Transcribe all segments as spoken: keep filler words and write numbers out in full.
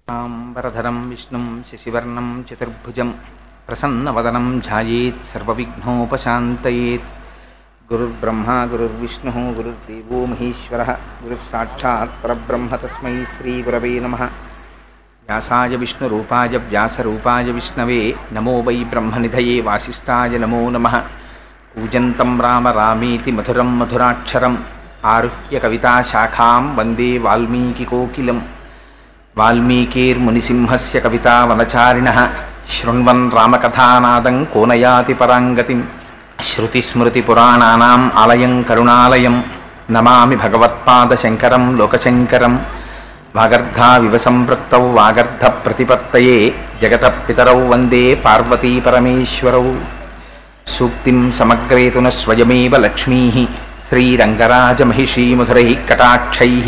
వరధరం విష్ణుం శశివర్ణం చతుర్భుజం ప్రసన్నవదనం ధ్యాయేత్ సర్వవిఘ్నోపశాంతయేత్. గురుర్బ్రహ్మా గురుర్విష్ణుః గురుర్దేవో మహేశ్వరః గురుస్సాక్షాత్ పరబ్రహ్మ తస్మై శ్రీగురవే నమః. వ్యాసాయ విష్ణురూపాయ వ్యాసరూపాయ విష్ణవే నమో వై బ్రహ్మనిధయే వాసిష్ఠాయ నమో నమః. కూజంతం రామ రామేతి మధురం మధురాక్షరం ఆరుహ్య కవితాశాఖాం వందే వాల్మీకికోకిలం. వాల్మీకిర్మునిసింహస్య కవితావనచారిణః శృణ్వన్ రామకథానాదం కోనయాతి పరాంగతిం. శృతిస్మృతిపురాణానాం ఆలయం కరుణాలయం నమామి భగవత్పాదశంకరం లోకశంకరం. వాగర్ధావివ సంపృక్తౌ వాగర్ధప్రతిపత్తయే జగతః పితరౌ వందే పార్వతీపరమేశ్వరౌ. సూక్తిం సమగ్రేతున స్వయమేవ లక్ష్మీః శ్రీరంగరాజమహిషీముధురైః కటాక్షైః.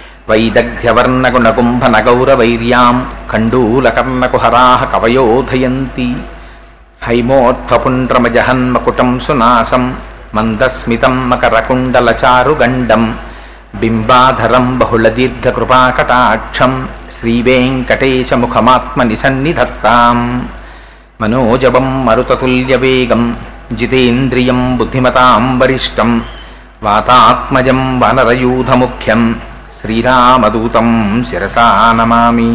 వైదగ్ధ్యవర్ణగుణగుంభనగౌరవైర్యాం కండూలకర్ణకుహరాः కవయోధయంతి. హైమోత్ఫపుండ్రమజహన్మకుటం సునాసం మందస్మితం మకరకుండలచారుగండం బింబాధరం బహుళదీర్ఘకృపాకటాక్షం శ్రీవేంకటేశముఖమాత్మనిసన్నిధత్తాం. మనోజవం మరుతతుల్యవేగం జితేంద్రియం బుద్ధిమతాం వరిష్టం వాతాత్మజం వానరయూధముఖ్యం శ్రీరామదూతం శిరసా నమామి.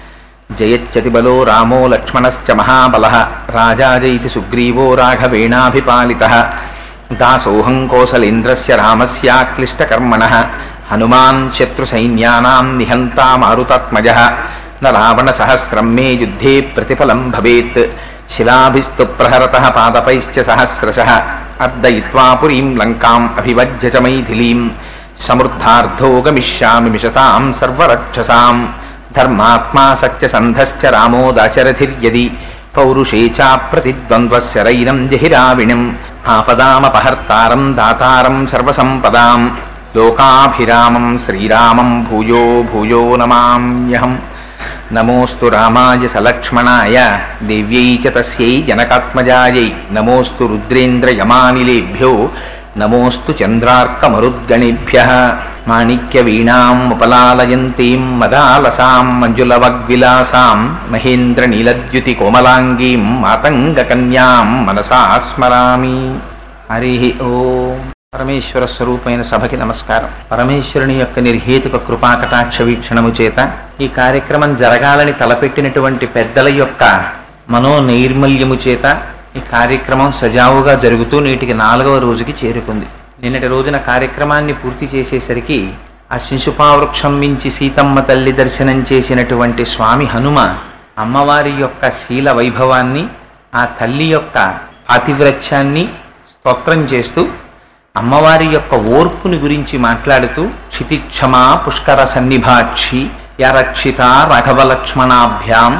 జయచ్చతిబలో రామో లక్ష్మణశ్చ మహాబలః రాజాజైతి సుగ్రీవో రాఘవేణాభిపాలితః. దాసోహం కోసలేంద్రస్య రామస్యాక్లిష్టకర్మణః హనుమాన్ శత్రుసైన్యానాం నిహంతా మారుతాత్మజః. న రావణసహస్రం మే యుద్ధే ప్రతిఫలం భవేత్ శిలాభిస్తు ప్రహరతః పాదపైశ్చ సహస్రశః. అర్దయిత్వా పురీం లంకాం అభివజ్య చ మైథిలీం సమృద్ధార్థో గమిష్యామి మిషతాం సర్వరక్షసాం. ధర్మాత్మా సత్యసంధశ్చ రామో దాశరథిర్యది పౌరుషే చాప్రతిద్వంద్వస్య రైనం జహిరావిణం. ఆపదామపహర్తారం దాతారం సర్వసంపదాం లోకాభిరామం శ్రీరామం భూయో భూయో నమామ్యహం. నమోస్తు రామాయ సలక్ష్మణాయ దేవ్యై చ తస్యై జనకాత్మజాయై. నమోస్తు రుద్రేంద్రయమానిలేభ్యో నమోస్తు చంద్రార్కమరుద్గణేభ్యః. మాణిక్యవీణాం ఉపలాలయంతీం మదాలసాం మంజులవగ్విలాసాం మహేంద్రనీలద్యుతి కోమలాంగీం మాతంగకన్యాం మనసా స్మరామి. హరి ఓం. పరమేశ్వర స్వరూపమైన సభకి నమస్కారం. పరమేశ్వరుని యొక్క నిర్హేతుక కృపాకటాక్ష వీక్షణము చేత ఈ కార్యక్రమం జరగాలని తలపెట్టినటువంటి పెద్దల యొక్క మనోనైర్మల్యము చేత ఈ కార్యక్రమం సజావుగా జరుగుతూ నేటికి నాలుగవ రోజుకి చేరుకుంది. నిన్నటి రోజున కార్యక్రమాన్ని పూర్తి చేసేసరికి ఆ శిశుపావృక్షం మించి సీతమ్మ తల్లి దర్శనం చేసినటువంటి స్వామి హనుమ అమ్మవారి యొక్క శీల వైభవాన్ని, ఆ తల్లి యొక్క పాతివ్రత్యాన్ని స్తోత్రం చేస్తూ అమ్మవారి యొక్క ఓర్పుని గురించి మాట్లాడుతూ క్షితిక్షమా పుష్కర సన్నిభాక్షి యరక్షిత రాఘవలక్ష్మణాభ్యాం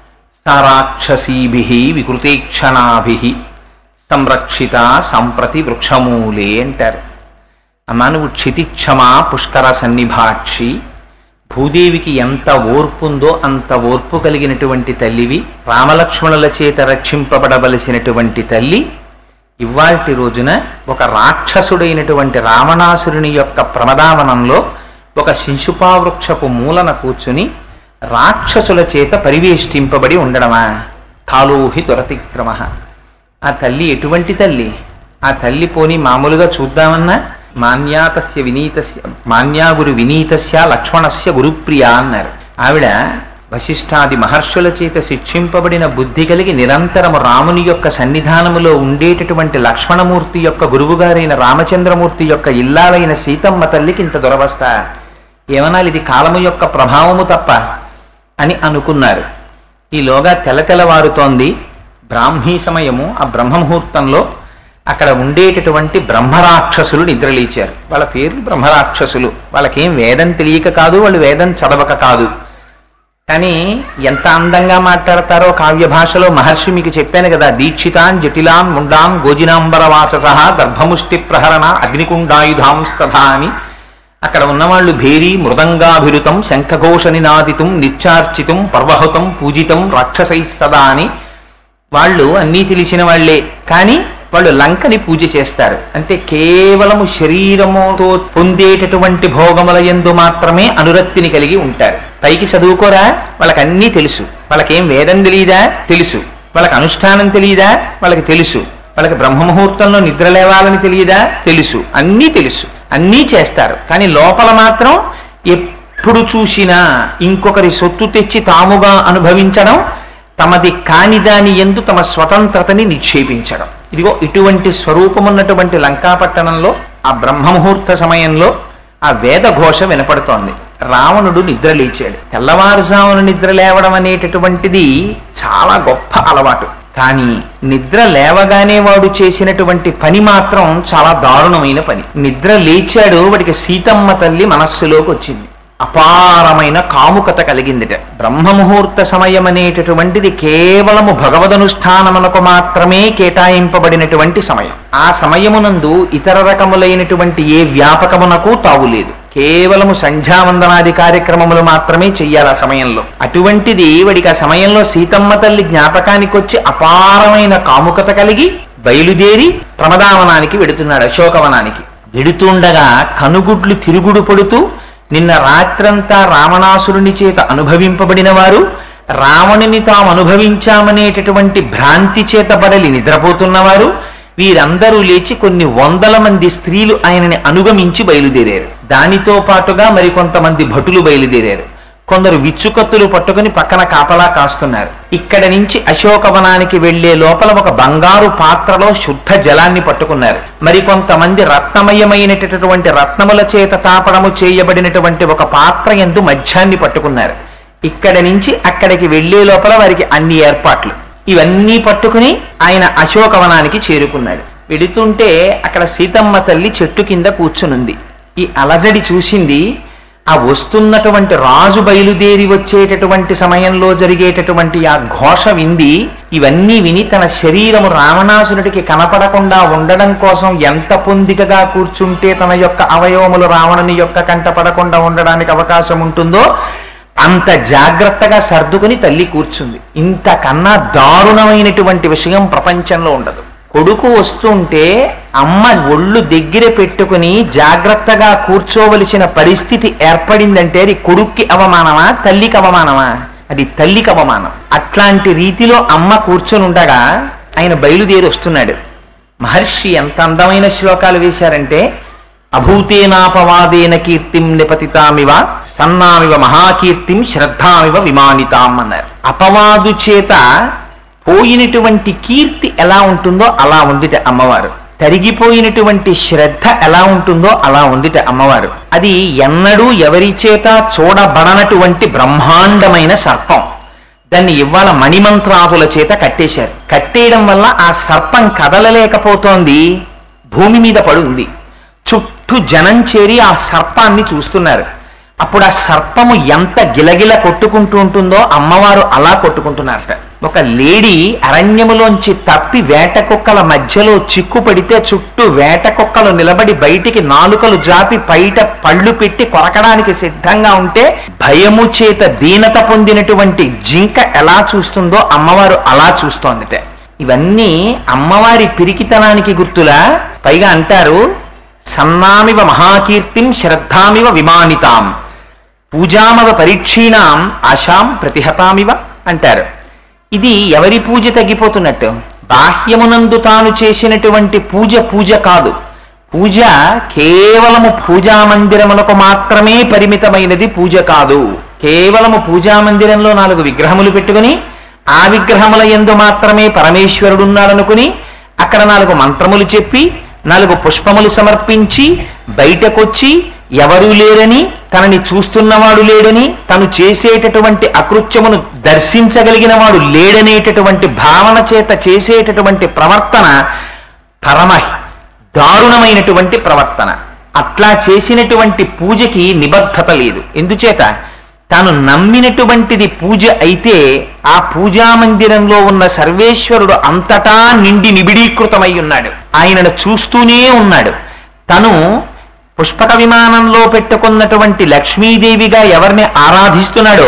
సారాక్షసీభిః వికృతేక్షణాభిః సంరక్షిత సంప్రతి వృక్షమూలే అంటారు. అమ్మా నువ్వు క్షితిక్షమా పుష్కర సన్నిభాక్షి, భూదేవికి ఎంత ఓర్పుందో అంత ఓర్పు కలిగినటువంటి తల్లివి, రామలక్ష్మణుల చేత రక్షింపబడవలసినటువంటి తల్లి. ఇవాల్టి రోజున ఒక రాక్షసుడైనటువంటి రావణాసురుని యొక్క ప్రమదావనంలో ఒక శిశుపావృక్షపు మూలన కూర్చుని రాక్షసుల చేత పరివేష్టింపబడి ఉండడమా? కాలోహి దురతిక్రమ. ఆ తల్లి ఎటువంటి తల్లి? ఆ తల్లి పోని మామూలుగా చూద్దామన్నా మాన్యాతస్య వినీతస్య మాన్యాగురు వినీతస్య లక్ష్మణస్య గురుప్రియ అన్నారు. ఆవిడ వశిష్ఠాది మహర్షుల చేత శిక్షింపబడిన బుద్ధి కలిగి నిరంతరము రాముని యొక్క సన్నిధానములో ఉండేటటువంటి లక్ష్మణమూర్తి యొక్క గురువుగారైన రామచంద్రమూర్తి యొక్క ఇల్లాలైన సీతమ్మ తల్లికి ఇంత దురవస్థ ఏమనాలి? ఇది కాలము యొక్క ప్రభావము తప్ప అని అనుకున్నారు. ఈలోగా తెల తెలవారుతోంది. బ్రాహ్మీ సమయము. ఆ బ్రహ్మముహూర్తంలో అక్కడ ఉండేటటువంటి బ్రహ్మరాక్షసులు నిద్రలేచారు. వాళ్ళ పేర్లు బ్రహ్మరాక్షసులు. వాళ్ళకేం వేదం తెలియక కాదు, వాళ్ళు వేదం చదవక కాదు. కానీ ఎంత అందంగా మాట్లాడతారో కావ్య భాషలో. మహర్షి మీకు చెప్పాను కదా, దీక్షితాన్ జటిలాన్ ముండాం గోజినాంబరవాసస దర్భముష్టి ప్రహరణ అగ్నికుండాయుధాంస్తథా అని. అక్కడ ఉన్నవాళ్ళు భేరీ మృదంగాభిరుతం శంఖఘోష నినాదితం నిత్యార్చితం పర్వహుతం పూజితం రాక్షసై సదా అని. వాళ్ళు అన్నీ తెలిసిన వాళ్లే, కానీ వాళ్ళు లంకని పూజ చేస్తారు. అంటే కేవలము శరీరముతో పొందేటటువంటి భోగముల యందు మాత్రమే అనురక్తిని కలిగి ఉంటారు. పైకి చదువుకోరా, వాళ్ళకి అన్నీ తెలుసు. వాళ్ళకేం వేదం తెలియదా? తెలుసు. వాళ్ళకి అనుష్ఠానం తెలియదా? వాళ్ళకి తెలుసు. వాళ్ళకి బ్రహ్మముహూర్తంలో నిద్ర లేవాలని తెలియదా? తెలుసు. అన్నీ తెలుసు, అన్నీ చేస్తారు. కానీ లోపల మాత్రం ఎప్పుడు చూసినా ఇంకొకరి సొత్తు తెచ్చి తాముగా అనుభవించడం, తమది కాని దాని యందు తమ స్వతంత్రతని నిక్షేపించడం. ఇదిగో ఇటువంటి స్వరూపమున్నటువంటి లంకాపట్టణంలో ఆ బ్రహ్మముహూర్త సమయంలో ఆ వేద ఘోష వినపడుతోంది. రావణుడు నిద్ర లేచాడు. తెల్లవారుజామున నిద్ర లేవడం అనేటటువంటిది చాలా గొప్ప అలవాటు. కానీ నిద్ర లేవగానే వాడు చేసినటువంటి పని మాత్రం చాలా దారుణమైన పని. నిద్ర లేచాడు, వాడికి సీతమ్మ తల్లి మనస్సులోకి వచ్చింది. అపారమైన కాముకత కలిగిందిట. బ్రహ్మముహూర్త సమయం అనేటటువంటిది కేవలము భగవదనుష్ఠానమునకు మాత్రమే కేటాయింపబడినటువంటి సమయం. ఆ సమయమునందు ఇతర రకములైనటువంటి ఏ వ్యాపకమునకు తావులేదు. కేవలము సంధ్యావందనాది కార్యక్రమములు మాత్రమే చెయ్యాలి ఆ సమయంలో. అటువంటిది వాడికి ఆ సమయంలో సీతమ్మ తల్లి జ్ఞాపకానికి వచ్చి అపారమైన కాముకత కలిగి బయలుదేరి ప్రమదావనానికి వెడుతున్నాడు, అశోకవనానికి. వెడుతుండగా కనుగుడ్లు తిరుగుడు పడుతూ నిన్న రాత్రంతా రావణాసురుని చేత అనుభవింపబడిన వారు, రావణుని తాము అనుభవించామనేటటువంటి భ్రాంతి చేత బడలి నిద్రపోతున్నవారు, వీరందరూ లేచి కొన్ని వందల మంది స్త్రీలు ఆయనని అనుగమించి బయలుదేరారు. దానితో పాటుగా మరికొంతమంది భటులు బయలుదేరారు. కొందరు విచ్చుకత్తులు పట్టుకుని పక్కన కాపలా కాస్తున్నారు. ఇక్కడ నుంచి అశోకవనానికి వెళ్లే లోపల ఒక బంగారు పాత్రలో శుద్ధ జలాన్ని పట్టుకున్నారు. మరికొంతమంది రత్నమయమైనటువంటి రత్నముల చేత తాపడము చేయబడినటువంటి ఒక పాత్ర యందు మధ్యాన్ని పట్టుకున్నారు. ఇక్కడ నుంచి అక్కడికి వెళ్లే లోపల వారికి అన్ని ఏర్పాట్లు ఇవన్నీ పట్టుకుని ఆయన అశోకవనానికి చేరుకున్నాడు. వెడుతుంటే అక్కడ సీతమ్మ తల్లి చెట్టు కింద కూర్చునుంది. ఈ అలజడి చూసింది. ఆ వస్తున్నటువంటి రాజు బయలుదేరి వచ్చేటటువంటి సమయంలో జరిగేటటువంటి ఆ ఘోష వింది. ఇవన్నీ విని తన శరీరము రావణాసురుడికి కనపడకుండా ఉండడం కోసం ఎంత పొందికగా కూర్చుంటే తన యొక్క అవయవములు రావణుని యొక్క కంటపడకుండా ఉండడానికి అవకాశం ఉంటుందో అంత జాగ్రత్తగా సర్దుకుని తల్లి కూర్చుంది. ఇంతకన్నా దారుణమైనటువంటి విషయం ప్రపంచంలో ఉండదు. కొడుకు వస్తుంటే అమ్మ ఒళ్ళు దగ్గర పెట్టుకుని జాగ్రత్తగా కూర్చోవలసిన పరిస్థితి ఏర్పడిందంటే అది కొడుక్కి అవమానమా, తల్లికి అవమానమా? అది తల్లికి అవమానం. అట్లాంటి రీతిలో అమ్మ కూర్చొని ఉండగా ఆయన బయలుదేరి వస్తున్నాడు. మహర్షి ఎంత అందమైన శ్లోకాలు వేశారంటే, అభూతేనాపవాదేన కీర్తిం నిపతితామివ సన్నామివ మహాకీర్తిం శ్రద్ధామివ విమానితాం అన్నారు. అపవాదు చేత పోయినటువంటి కీర్తి ఎలా ఉంటుందో అలా ఉందిట అమ్మవారు. తరిగిపోయినటువంటి శ్రద్ధ ఎలా ఉంటుందో అలా ఉందిట అమ్మవారు. అది ఎన్నడూ ఎవరి చేత చూడబడనటువంటి బ్రహ్మాండమైన సర్పం. దాన్ని ఇవాళ మణిమంత్రాదుల చేత కట్టేశారు. కట్టేయడం వల్ల ఆ సర్పం కదలలేకపోతోంది, భూమి మీద పడుంది. చుట్టూ జనం చేరి ఆ సర్పాన్ని చూస్తున్నారు. అప్పుడు ఆ సర్పము ఎంత గిలగిల కొట్టుకుంటూ ఉంటుందో అమ్మవారు అలా కొట్టుకుంటున్నారట. ఒక లేడీ అరణ్యములోంచి తప్పి వేట కుక్కల మధ్యలో చిక్కు పడితే చుట్టూ వేట కుక్కలు నిలబడి బయటికి నాలుకలు జాపి బయట పళ్ళు పెట్టి కొరకడానికి సిద్ధంగా ఉంటే భయము చేత దీనత పొందినటువంటి జింక ఎలా చూస్తుందో అమ్మవారు అలా చూస్తోందిట. ఇవన్నీ అమ్మవారి పిరికితనానికి గుర్తులా. పైగా అంటారు, సన్నామివ మహాకీర్తిం శ్రద్ధామివ విమానితాం పూజామవ పరీక్షీణాం ఆశాం ప్రతిహతామివ అంటారు. ఇది ఎవరి పూజ తగ్గిపోతున్నట్టు? బాహ్యమునందు తాను చేసినటువంటి పూజ పూజ కాదు. పూజ కేవలము పూజా మందిరములకు మాత్రమే పరిమితమైనది పూజ కాదు. కేవలము పూజా మందిరంలో నాలుగు విగ్రహములు పెట్టుకుని ఆ విగ్రహముల యందు మాత్రమే పరమేశ్వరుడున్నాడనుకుని అక్కడ నాలుగు మంత్రములు చెప్పి నాలుగు పుష్పములు సమర్పించి బయటకొచ్చి ఎవరూ లేరని, తనని చూస్తున్నవాడు లేడని, తను చేసేటటువంటి అకృత్యమును దర్శించగలిగిన వాడు లేడనేటటువంటి భావన చేత చేసేటటువంటి ప్రవర్తన పరమ దారుణమైనటువంటి ప్రవర్తన. అట్లా చేసినటువంటి పూజకి నిబద్ధత లేదు. ఎందుచేత తాను నమ్మినటువంటిది పూజ అయితే ఆ పూజా మందిరంలో ఉన్న సర్వేశ్వరుడు అంతటా నిండి నిబిడీకృతమై ఉన్నాడు. ఆయనను చూస్తూనే ఉన్నాడు. తను పుష్పక విమానంలో పెట్టుకున్నటువంటి లక్ష్మీదేవిగా ఎవరిని ఆరాధిస్తున్నాడో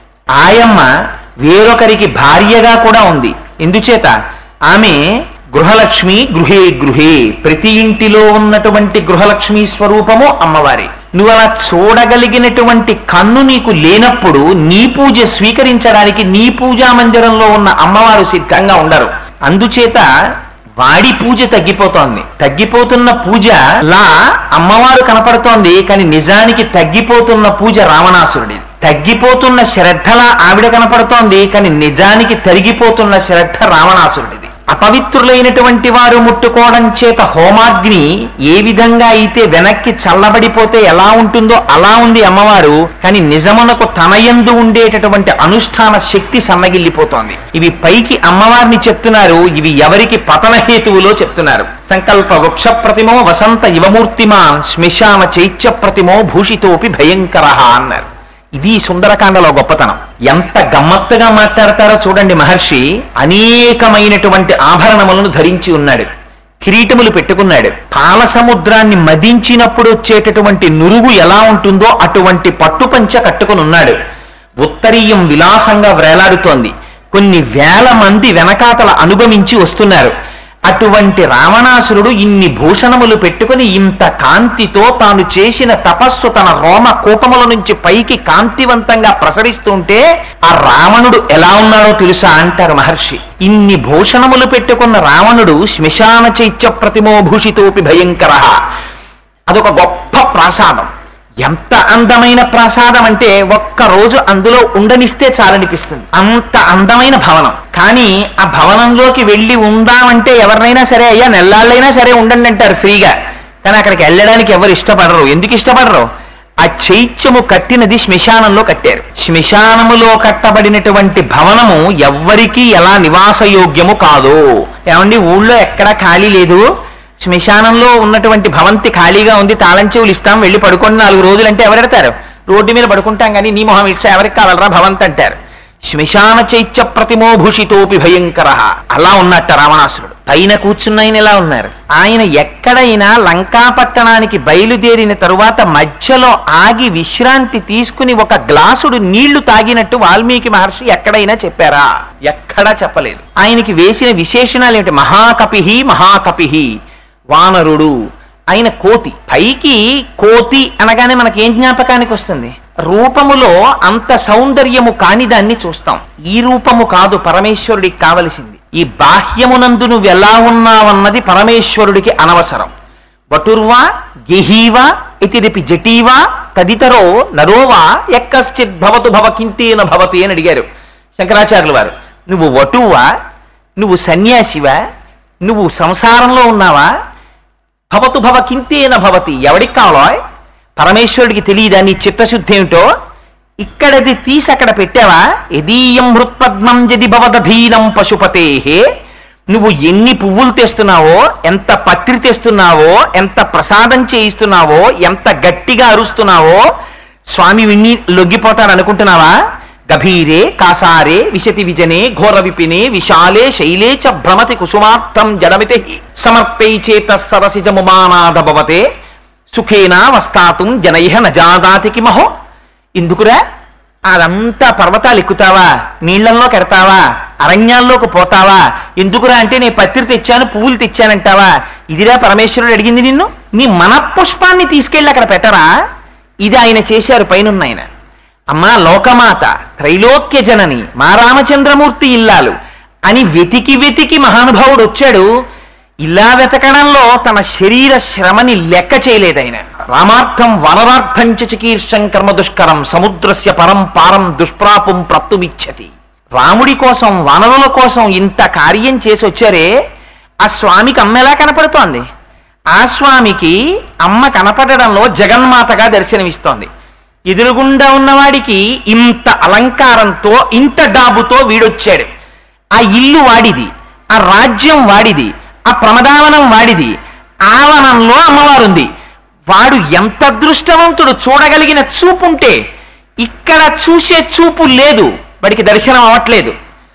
ఆయమ్మ వేరొకరికి భార్యగా కూడా ఉంది. ఎందుచేత ఆమె గృహలక్ష్మి, గృహే గృహే, ప్రతి ఇంటిలో ఉన్నటువంటి గృహలక్ష్మీ స్వరూపము అమ్మవారి. నువ్వు అలా చూడగలిగినటువంటి కన్ను నీకు లేనప్పుడు నీ పూజ స్వీకరించడానికి నీ పూజా మందిరంలో ఉన్న అమ్మవారు సిద్ధంగా ఉండరు. అందుచేత వాడి పూజ తగ్గిపోతోంది. తగ్గిపోతున్న పూజలా అమ్మవారు కనపడుతోంది, కానీ నిజానికి తగ్గిపోతున్న పూజ రావణాసురుడి. తగ్గిపోతున్న శ్రద్ధలా ఆవిడ కనపడుతోంది, కానీ నిజానికి తరిగిపోతున్న శ్రద్ధ రావణాసురుడిది. అపవిత్రులైనటువంటి వారు ముట్టుకోవడం చేత హోమాగ్ని ఏ విధంగా అయితే వెనక్కి చల్లబడిపోతే ఎలా ఉంటుందో అలా ఉంది అమ్మవారు, కానీ నిజమునకు తనయందు ఉండేటటువంటి అనుష్ఠాన శక్తి సన్నగిల్లిపోతోంది. ఇవి పైకి అమ్మవారిని చెప్తున్నారు, ఇవి ఎవరికి పతన హేతువులో చెప్తున్నారు. సంకల్ప వృక్ష ప్రతిమో వసంత యువమూర్తిమాన్ శ్మశాన చైత్య ప్రతిమో భూషితోపి భయంకర అన్నారు. ఇది సుందరకాండలో గొప్పతనం. ఎంత గమ్మత్తుగా మాట్లాడతారో చూడండి. మహర్షి అనేకమైనటువంటి ఆభరణములను ధరించి ఉన్నాడు, కిరీటములు పెట్టుకున్నాడు. పాల సముద్రాన్ని మదించినప్పుడు వచ్చేటటువంటి నురుగు ఎలా ఉంటుందో అటువంటి పట్టుపంచ కట్టుకుని ఉన్నాడు. ఉత్తరీయం విలాసంగా వ్రేలాడుతోంది. కొన్ని వేల మంది వెనకాతల అనుగమించి వస్తున్నారు. అటువంటి రావణాసురుడు ఇన్ని భూషణములు పెట్టుకుని ఇంత కాంతితో తాను చేసిన తపస్సు తన రోమ కూపముల నుంచి పైకి కాంతివంతంగా ప్రసరిస్తుంటే ఆ రావణుడు ఎలా ఉన్నాడో తెలుసా అంటారు మహర్షి. ఇన్ని భూషణములు పెట్టుకున్న రావణుడు శ్మశాన చైత్య ప్రతిమో భూషితోపి భయంకర. అదొక గొప్ప ప్రాసాదం. ఎంత అందమైన ప్రాసాదం అంటే ఒక్కరోజు అందులో ఉండనిస్తే చాలనిపిస్తుంది. అంత అందమైన భవనం. కానీ ఆ భవనంలోకి వెళ్ళి ఉందామంటే ఎవరినైనా సరే అయ్యా నెల్లాళ్ళైనా సరే ఉండండి అంటారు ఫ్రీగా. కానీ అక్కడికి వెళ్ళడానికి ఎవరు ఇష్టపడరు. ఎందుకు ఇష్టపడరు? ఆ చైత్యము కట్టినది శ్మశానంలో కట్టారు. శ్మశానములో కట్టబడినటువంటి భవనము ఎవ్వరికీ ఎలా నివాసయోగ్యము కాదు. ఏమండి ఊళ్ళో ఎక్కడా ఖాళీ లేదు, శ్మశానంలో ఉన్నటువంటి భవంతి ఖాళీగా ఉంది, తాళం చెవులు ఇస్తాం వెళ్ళి పడుకోండి నాలుగు రోజులు అంటే ఎవరెడతారు? రోడ్డు మీద పడుకుంటాం కానీ నీ మొహం ఇచ్చా ఎవరికి కావాలరా భవంతి అంటారు. శ్మశాన చైత్య ప్రతిమో భూషితోపి భయంకర. అలా ఉన్నట్ట రావణాసురుడు. పైన కూర్చున్న ఆయన ఎలా ఉన్నారు? ఆయన ఎక్కడైనా లంకాపట్టణానికి బయలుదేరిన తరువాత మధ్యలో ఆగి విశ్రాంతి తీసుకుని ఒక గ్లాసుడు నీళ్లు తాగినట్టు వాల్మీకి మహర్షి ఎక్కడైనా చెప్పారా? ఎక్కడా చెప్పలేదు. ఆయనకి వేసిన విశేషణాలు ఏమిటి? మహాకపిహి మహాకపిహి వానరుడు. ఆయన కోతి. పైకి కోతి అనగానే మనకేం జ్ఞాపకానికి వస్తుంది? రూపములో అంత సౌందర్యము కాని దాన్ని చూస్తాం. ఈ రూపము కాదు పరమేశ్వరుడికి కావలసింది. ఈ బాహ్యమునందు నువ్వు ఎలా ఉన్నావన్నది పరమేశ్వరుడికి అనవసరం. వటుర్వా గెహీవా ఇతిరిపి జటీవా తదితరో నరోవా ఎక్కశ్చిత్ భవతు భవ కింతేన భవతి అని అడిగారు శంకరాచార్యుల వారు. నువ్వు వటువా, నువ్వు సన్యాసివా, నువ్వు సంసారంలో ఉన్నావా? భవతు భవ కింతేన భవతి. ఎవడికి కావాలో పరమేశ్వరుడికి తెలియదా నీ చిత్తశుద్ధి ఏమిటో? ఇక్కడది తీసి అక్కడ పెట్టావా? యదీయం హృత్పద్మం యది భవదధీనం పశుపతేహే. నువ్వు ఎన్ని పువ్వులు తెస్తున్నావో, ఎంత పత్రి తెస్తున్నావో, ఎంత ప్రసాదం చేయిస్తున్నావో, ఎంత గట్టిగా అరుస్తున్నావో స్వామి విన్ని లొంగిపోతాడు అనుకుంటున్నావా? గభీరే కాసారే విశతి విజనే ఘోర విపినే విశాలే శైలే చ భ్రమతి కుసుమార్థం జడమితి సమర్పై చేత సరసిజముమానాద భవతే సుఖేనా వస్తాతుం జనైహ నజాదాతికి మహో. ఎందుకురా అదంతా పర్వతాలు ఎక్కుతావా, నీళ్లల్లో కెడతావా, అరణ్యాల్లోకి పోతావా? ఎందుకురా అంటే నేను పత్రి తెచ్చాను పువ్వులు తెచ్చానంటావా? ఇదిరా పరమేశ్వరుడు అడిగింది నిన్ను. నీ మనఃపుష్పాన్ని తీసుకెళ్ళి అక్కడ పెట్టరా? ఇది ఆయన చేశారు పైనున్న ఆయన. అమ్మా లోకమాత త్రైలోక్య జనని మా రామచంద్రమూర్తి ఇల్లాలు అని వెతికి వెతికి మహానుభావుడు వచ్చాడు. ఇలా వెతకడంలో తన శరీర శ్రమని లెక్క చేయలేదు ఆయన. రామార్థం వనరార్థం చికీర్షం కర్మ దుష్కరం సముద్రస్య పరం పారం దుష్ప్రాపం ప్రాప్తుమిచ్చతి. రాముడి కోసం వనరుల కోసం ఇంత కార్యం చేసి వచ్చారే. ఆ స్వామికి అమ్మ ఎలా కనపడుతోంది? ఆ స్వామికి అమ్మ కనపడడంలో జగన్మాతగా దర్శనమిస్తోంది. ఎదురుగుండా ఉన్నవాడికి ఇంత అలంకారంతో ఇంత డాబుతో వీడొచ్చాడు. ఆ ఇల్లు వాడిది, ఆ రాజ్యం వాడిది, ఆ ప్రమదావనం వాడిది, ఆ వనంలో అమ్మవారుంది. వాడు ఎంత అదృష్టవంతుడు! చూడగలిగిన చూపుంటే ఇక్కడ చూసే చూపు లేదు, వాడికి దర్శనం అవ్వట్లేదు.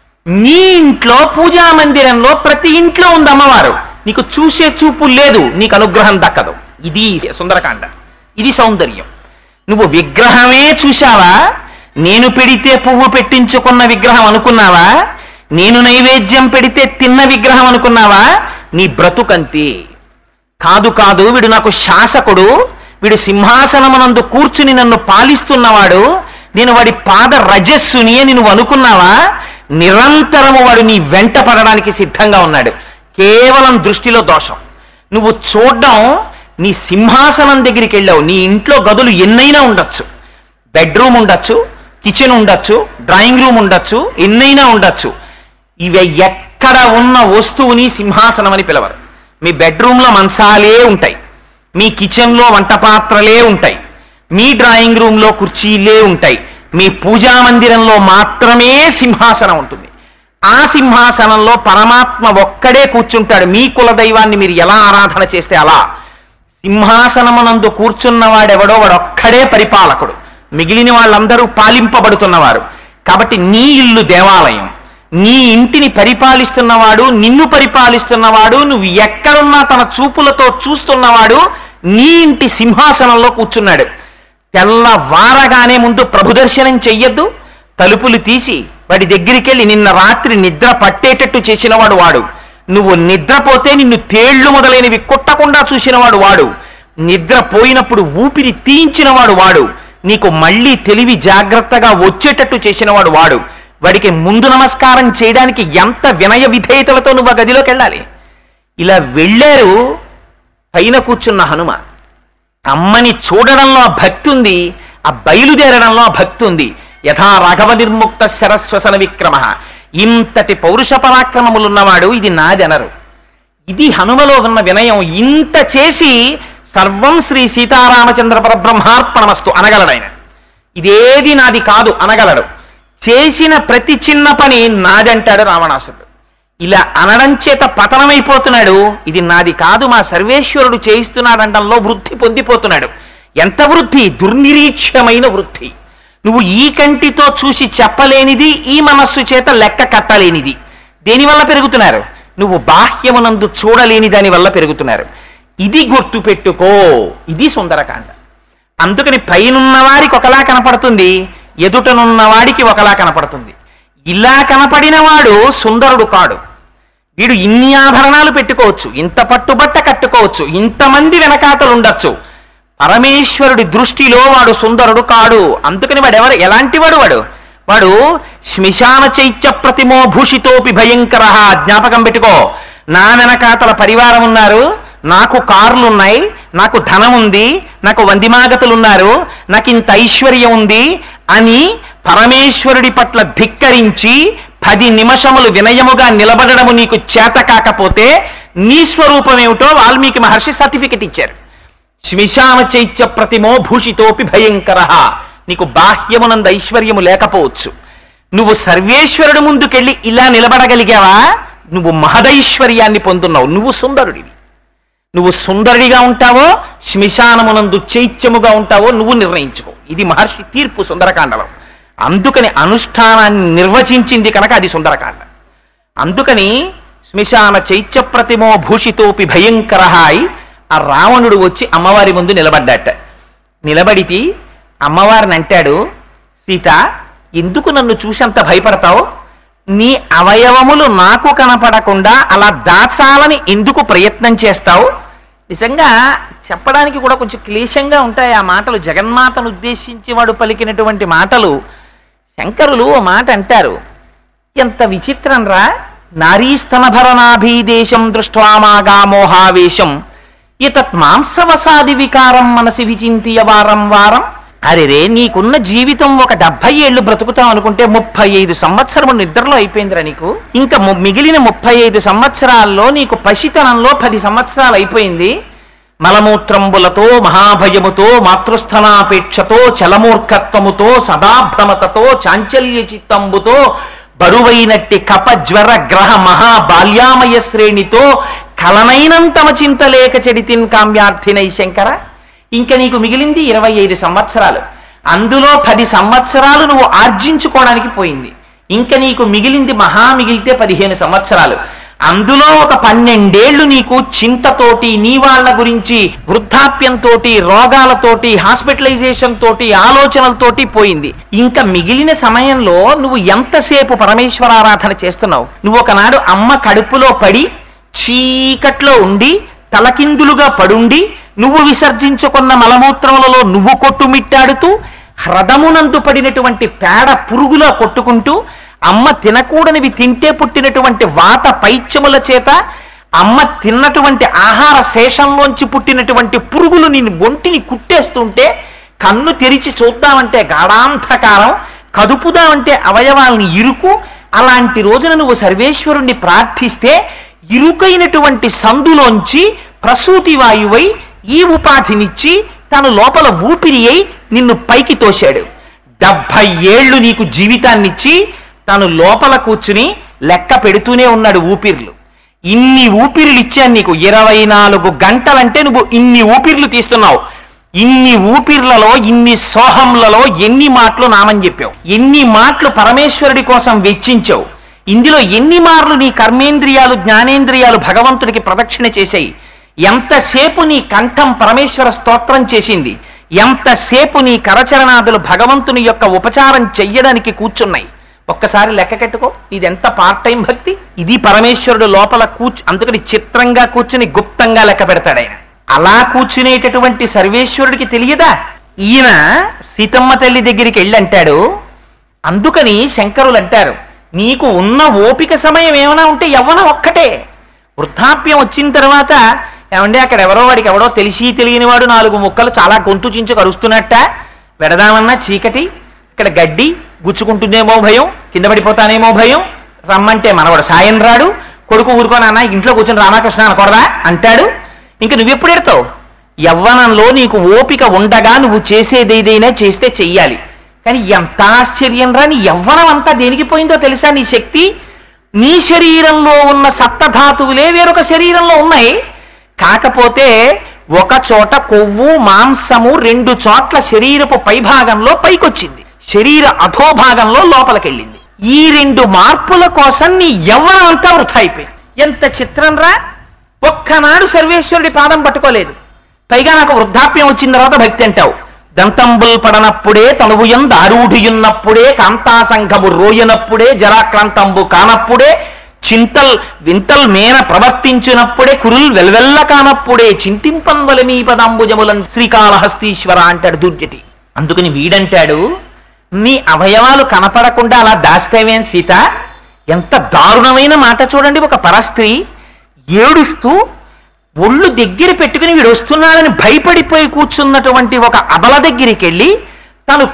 నీ ఇంట్లో పూజా మందిరంలో ప్రతి ఇంట్లో ఉంది అమ్మవారు, నీకు చూసే చూపు లేదు, నీకు అనుగ్రహం దక్కదు. ఇది సుందరకాండ, ఇది సౌందర్యం. నువ్వు విగ్రహమే చూశావా? నేను పెడితే పువ్వు పెట్టించుకున్న విగ్రహం అనుకున్నావా? నేను నైవేద్యం పెడితే తిన్న విగ్రహం అనుకున్నావా? నీ బ్రతుకంతే. కాదు కాదు వీడు నాకు శాసకుడు, వీడు సింహాసనమునందు కూర్చుని నన్ను పాలిస్తున్నవాడు, నేను వాడి పాద రజస్సుని అని నువ్వు అనుకున్నావా? నిరంతరము వాడు నీ వెంట పడడానికి సిద్ధంగా ఉన్నాడు. కేవలం దృష్టిలో దోషం. నువ్వు చూడ్డం, నీ సింహాసనం దగ్గరికి వెళ్ళావు. నీ ఇంట్లో గదులు ఎన్నైనా ఉండొచ్చు, బెడ్రూమ్ ఉండొచ్చు, కిచెన్ ఉండొచ్చు, డ్రాయింగ్ రూమ్ ఉండొచ్చు, ఎన్నైనా ఉండొచ్చు. ఇవి ఎక్కడ ఉన్న వస్తువుని సింహాసనం అని పిలవరు. మీ బెడ్రూమ్లో మంచాలే ఉంటాయి, మీ కిచెన్లో వంట పాత్రలే ఉంటాయి, మీ డ్రాయింగ్ రూమ్లో కుర్చీలే ఉంటాయి. మీ పూజా మందిరంలో మాత్రమే సింహాసనం ఉంటుంది. ఆ సింహాసనంలో పరమాత్మ ఒక్కడే కూర్చుంటాడు. మీ కులదైవాన్ని మీరు ఎలా ఆరాధన చేస్తే అలా. సింహాసనమునందు కూర్చున్నవాడెవడో వాడొక్కడే పరిపాలకుడు, మిగిలిన వాళ్ళందరూ పాలింపబడుతున్నవారు. కాబట్టి నీ ఇల్లు దేవాలయం, నీ ఇంటిని పరిపాలిస్తున్నవాడు, నిన్ను పరిపాలిస్తున్నవాడు, నువ్వు ఎక్కడున్నా తన చూపులతో చూస్తున్నవాడు నీ ఇంటి సింహాసనంలో కూర్చున్నాడు. తెల్లవారగానే ముందు ప్రభు దర్శనం చెయ్యొద్దు, తలుపులు తీసి వాడి దగ్గరికి వెళ్ళి నిన్న రాత్రి నిద్ర పట్టేటట్టు చేసినవాడు వాడు. నువ్వు నిద్రపోతే నిన్ను తేళ్లు మొదలైనవి కొట్టకుండా చూసినవాడు వాడు. నిద్రపోయినప్పుడు ఊపిరి తీయించినవాడు వాడు. నీకు మళ్ళీ తెలివి జాగ్రత్తగా వచ్చేటట్టు చేసినవాడు వాడు. వాడికి ముందు నమస్కారం చేయడానికి ఎంత వినయ విధేయతలతో నువ్వు ఆ గదిలోకి వెళ్ళాలి. ఇలా వెళ్ళారు. పైన కూర్చున్న హనుమ అమ్మని చూడడంలో ఆ భక్తి ఉంది, ఆ బయలుదేరడంలో ఆ భక్తి ఉంది. యథా రాఘవ నిర్ముక్త శరస్వసన విక్రమ. ఇంతటి పౌరుష పరాక్రమములున్నవాడు ఇది నాది అనరు. ఇది హనుమలో ఉన్న వినయం. ఇంత చేసి సర్వం శ్రీ సీతారామచంద్ర పరబ్రహ్మార్పణమస్తు అనగలడాయన. ఇదేది నాది కాదు అనగలడు. చేసిన ప్రతి చిన్న పని నాదంటాడు రావణాసురుడు. ఇలా అనడం చేత పతనమైపోతున్నాడు. ఇది నాది కాదు, మా సర్వేశ్వరుడు చేయిస్తున్నాడంటంలో వృద్ధి పొందిపోతున్నాడు. ఎంత వృద్ధి? దుర్నిరీక్ష్యమైన వృద్ధి. నువ్వు ఈ కంటితో చూసి చెప్పలేనిది, ఈ మనస్సు చేత లెక్క కట్టలేనిది. దేనివల్ల పెరుగుతున్నారు? నువ్వు బాహ్యమునందు చూడలేని దాని వల్ల పెరుగుతున్నారు. ఇది గుర్తు పెట్టుకో. ఇది సుందరకాండ. అందుకని పైనున్న వారికి ఒకలా కనపడుతుంది, ఎదుటనున్నవాడికి ఒకలా కనపడుతుంది. ఇలా కనపడిన వాడు సుందరుడు కాడు. వీడు ఇన్ని ఆభరణాలు పెట్టుకోవచ్చు, ఇంత పట్టుబట్ట కట్టుకోవచ్చు, ఇంతమంది వెనకాతలు ఉండొచ్చు. పరమేశ్వరుడి దృష్టిలో వాడు సుందరుడు కాడు. అందుకని వాడు ఎవరు? ఎలాంటి వాడు వాడు? వాడు శ్మశాన చైత్య ప్రతిమో భూషితోపి భయంకర. జ్ఞాపకం పెట్టుకో. నా వెనకాతల పరివారం ఉన్నారు, నాకు కార్లు ఉన్నాయి, నాకు ధనం ఉంది, నాకు వందిమాగతులున్నారు, నాకు ఇంత ఐశ్వర్యం ఉంది అని పరమేశ్వరుడి పట్ల ధిక్కరించి పది నిమిషములు వినయముగా నిలబడము నీకు చేత కాకపోతే నీ స్వరూపం ఏమిటో వాల్మీకి మహర్షి సర్టిఫికెట్ ఇచ్చారు. శ్మశాన చైత్య ప్రతిమో భూషితోపి భయంకర. నీకు బాహ్యమునంద ఐశ్వర్యము లేకపోవచ్చు, నువ్వు సర్వేశ్వరుడు ముందుకెళ్ళి ఇలా నిలబడగలిగావా? నువ్వు మహదైశ్వర్యాన్ని పొందున్నావు. నువ్వు సుందరుడివి. నువ్వు సుందరుడిగా ఉంటావో, శ్మశానమునందు చైత్యముగా ఉంటావో నువ్వు నిర్ణయించుకో. ఇది మహర్షి తీర్పు సుందరకాండలో. అందుకని అనుష్ఠానాన్ని నిర్వచించింది కనుక అది సుందరకాండ. అందుకని శ్మశాన చైత్య ప్రతిమో భూషితోపి భయంకర. ఆ రావణుడు వచ్చి అమ్మవారి ముందు నిలబడ్డాట. నిలబడితే అమ్మవారిని అంటాడు, సీత, ఎందుకు నన్ను చూసంత భయపడతావు? నీ అవయవములు నాకు కనపడకుండా అలా దాచాలని ఎందుకు ప్రయత్నం చేస్తావు? నిజంగా చెప్పడానికి కూడా కొంచెం క్లేశంగా ఉంటాయి ఆ మాటలు. జగన్మాతను ఉద్దేశించి వాడు పలికినటువంటి మాటలు. శంకరులు ఓ మాట అంటారు, ఎంత విచిత్రం రా. నారీస్తనభరనాభీదేశం దృష్ట్వామాగా మోహావేశం ఇతత్ మాంసవసాది వికారం మనసి విచింతియ వారం వారం. అరే రే, నీకున్న జీవితం ఒక డెబ్బై ఏళ్ళు బ్రతుకుతాం అనుకుంటే ముప్పై ఐదు సంవత్సరము నిద్రలో అయిపోయిందిరా నీకు. ఇంకా మిగిలిన ముప్పై ఐదు సంవత్సరాల్లో నీకు పసితనంలో పది సంవత్సరాలు అయిపోయింది. మలమూత్రంబులతో, మహాభయముతో, మాతృస్థనాపేక్షతో, చలమూర్ఖత్వముతో, సదాభ్రమతతో, చాంచల్య చిత్తంబుతో, బరువైనట్టి కప జ్వర గ్రహ మహా బాల్యామయ శ్రేణితో కలనైనంతమ చింతలేక చెడితిన్ కామ్యార్థినై శంకర. ఇంకా నీకు మిగిలింది ఇరవై ఐదు సంవత్సరాలు. అందులో పది సంవత్సరాలు నువ్వు ఆర్జించుకోవడానికి పోయింది. ఇంకా నీకు మిగిలింది మహా మిగిలితే పదిహేను సంవత్సరాలు. అందులో ఒక పన్నెండేళ్లు నీకు చింతతోటి, నీ వాళ్ళ గురించి, వృద్ధాప్యంతో, రోగాలతోటి, హాస్పిటలైజేషన్ తోటి, ఆలోచనలతోటి పోయింది. ఇంకా మిగిలిన సమయంలో నువ్వు ఎంతసేపు పరమేశ్వరారాధన చేస్తున్నావు? నువ్వు ఒకనాడు అమ్మ కడుపులో పడి చీకట్లో ఉండి తలకిందులుగా పడుండి నువ్వు విసర్జించుకున్న మలమూత్రములలో నువ్వు కొట్టుమిట్టాడుతూ హ్రదమునందు పడినటువంటి పేడ పురుగులా కొట్టుకుంటూ అమ్మ తినకూడనివి తింటే పుట్టినటువంటి వాత పైత్యముల చేత అమ్మ తిన్నటువంటి ఆహార శేషంలోంచి పుట్టినటువంటి పురుగులు నీ ఒంటిని కుట్టేస్తుంటే కన్ను తెరిచి చూద్దామంటే గాఢాంధకారం, కదుపుదామంటే అవయవాల్ని ఇరుకు. అలాంటి రోజున నువ్వు సర్వేశ్వరుణ్ణి ప్రార్థిస్తే ఇరుకైనటువంటి సందులోంచి ప్రసూతి వాయువై ఈ ఉపాధినిచ్చి తను లోపల ఊపిరి అయి నిన్ను పైకి తోశాడు. డెబ్భై ఏళ్లు నీకు జీవితాన్నిచ్చి తను లోపల కూర్చుని లెక్క పెడుతూనే ఉన్నాడు ఊపిర్లు. ఇన్ని ఊపిర్లు ఇచ్చాను నీకు, ఇరవై నాలుగు గంటలంటే నువ్వు ఇన్ని ఊపిర్లు తీస్తున్నావు. ఇన్ని ఊపిర్లలో ఇన్ని సోహంలలో ఎన్ని మాటలు నామని చెప్పావు, ఎన్ని మాటలు పరమేశ్వరుడి కోసం వెచ్చించావు. ఇందులో ఎన్ని మార్లు నీ కర్మేంద్రియాలు జ్ఞానేంద్రియాలు భగవంతుడికి ప్రదక్షిణ చేశాయి. ఎంతసేపు నీ కంఠం పరమేశ్వర స్తోత్రం చేసింది, ఎంతసేపు నీ కరచరణాదులు భగవంతుని యొక్క ఉపచారం చెయ్యడానికి కూర్చున్నాయి. ఒక్కసారి లెక్క కట్టుకో, ఇదెంత పార్ట్ టైం భక్తి. ఇది పరమేశ్వరుడు లోపల కూర్చు, అందుకని చిత్రంగా కూర్చుని గుప్తంగా లెక్క పెడతాడు ఆయన. అలా కూర్చునేటటువంటి సర్వేశ్వరుడికి తెలియదా? ఈయన సీతమ్మ తల్లి దగ్గరికి వెళ్ళి అంటాడు. అందుకని శంకరులు అంటారు, నీకు ఉన్న ఓపిక సమయం ఏమైనా ఉంటే యవ్వనం ఒక్కటే. వృద్ధాప్యం వచ్చిన తర్వాత ఏమంటే అక్కడ ఎవరో వాడికి ఎవడో తెలిసి తెలియని వాడు నాలుగు ముక్కలు చాలా గొంతు చించు కరుస్తున్నట్ట, వెడదామన్నా చీకటి, ఇక్కడ గడ్డి గుచ్చుకుంటుందేమో భయం, కింద పడిపోతానేమో భయం, రమ్మంటే మనవాడు సాయం రాడు, కొడుకు ఊరుకోనన్నా ఇంట్లో కూర్చొని రామకృష్ణ అనకూడదా అంటాడు. ఇంక నువ్వెప్పుడు ఎడతావు? యవ్వనంలో నీకు ఓపిక ఉండగా నువ్వు చేసేదేదైనా చేస్తే చెయ్యాలి. కానీ ఎంత ఆశ్చర్యం రా, నీ యవ్వనం అంతా దేనికి పోయిందో తెలుసా? నీ శక్తి నీ శరీరంలో ఉన్న సప్తధాతువులే వేరొక శరీరంలో ఉన్నాయి. కాకపోతే ఒక చోట కొవ్వు మాంసము రెండు చోట్ల శరీరపు పైభాగంలో పైకొచ్చింది, శరీర అధోభాగంలో లోపలికెళ్ళింది. ఈ రెండు మార్పుల కోసం నీ యవ్వనం అంతా వృథా అయిపోయింది. ఎంత చిత్రం రా! ఒక్కనాడు సర్వేశ్వరుడి పాదం పట్టుకోలేదు. పైగా నాకు వృద్ధాప్యం వచ్చిన తర్వాత భక్తి అంటావు. దంతంబుల్ పడనప్పుడే తనువుయం దారూఢియున్నప్పుడే కాంతాసంఘము రోయనప్పుడే జరాక్రాంతంబు కానప్పుడే చింతల్ వింతల్ మేన ప్రవర్తించినప్పుడే కురుల్ వెల్వెల్ల కానప్పుడే చింతింపన్వలి మీ పదాంబుజములం శ్రీకాళహస్తీశ్వర అంటాడు దుర్జటి. అందుకని వీడంటాడు, నీ అవయవాలు కనపడకుండా అలా దాస్తేవేం సీత? ఎంత దారుణమైన మాట చూడండి. ఒక పరస్త్రీ ఏడుస్తూ ఒళ్ళు దగ్గర పెట్టుకుని వీడు వస్తున్నాడని భయపడిపోయి కూర్చున్నటువంటి ఒక అబల దగ్గరికి వెళ్ళి తను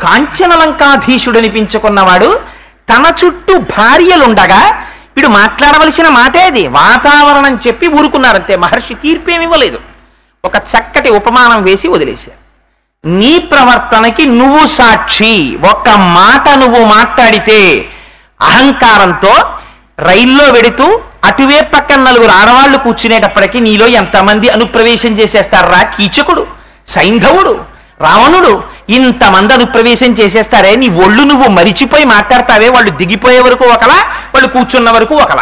కాంచనలంకాధీశుడనిపించుకున్నవాడు తన చుట్టూ భార్యలుండగా వీడు మాట్లాడవలసిన మాటే అది. వాతావరణం చెప్పి ఊరుకున్నారంతే. మహర్షి తీర్పేమివ్వలేదు, ఒక చక్కటి ఉపమానం వేసి వదిలేశారు. నీ ప్రవర్తనకి నువ్వు సాక్షి. ఒక్క మాట నువ్వు మాట్లాడితే అహంకారంతో రైల్లో వెడుతూ అటువే పక్కన నలుగురు ఆడవాళ్లు కూర్చునేటప్పటికీ నీలో ఎంతమంది అనుప్రవేశం చేసేస్తారా? కీచకుడు, సైంధవుడు, రావణుడు, ఇంతమంది అనుప్రవేశం చేసేస్తారే. నీ ఒళ్ళు నువ్వు మరిచిపోయి మాట్లాడతావే, వాళ్ళు దిగిపోయే వరకు ఒకలా, వాళ్ళు కూర్చున్న వరకు ఒకలా.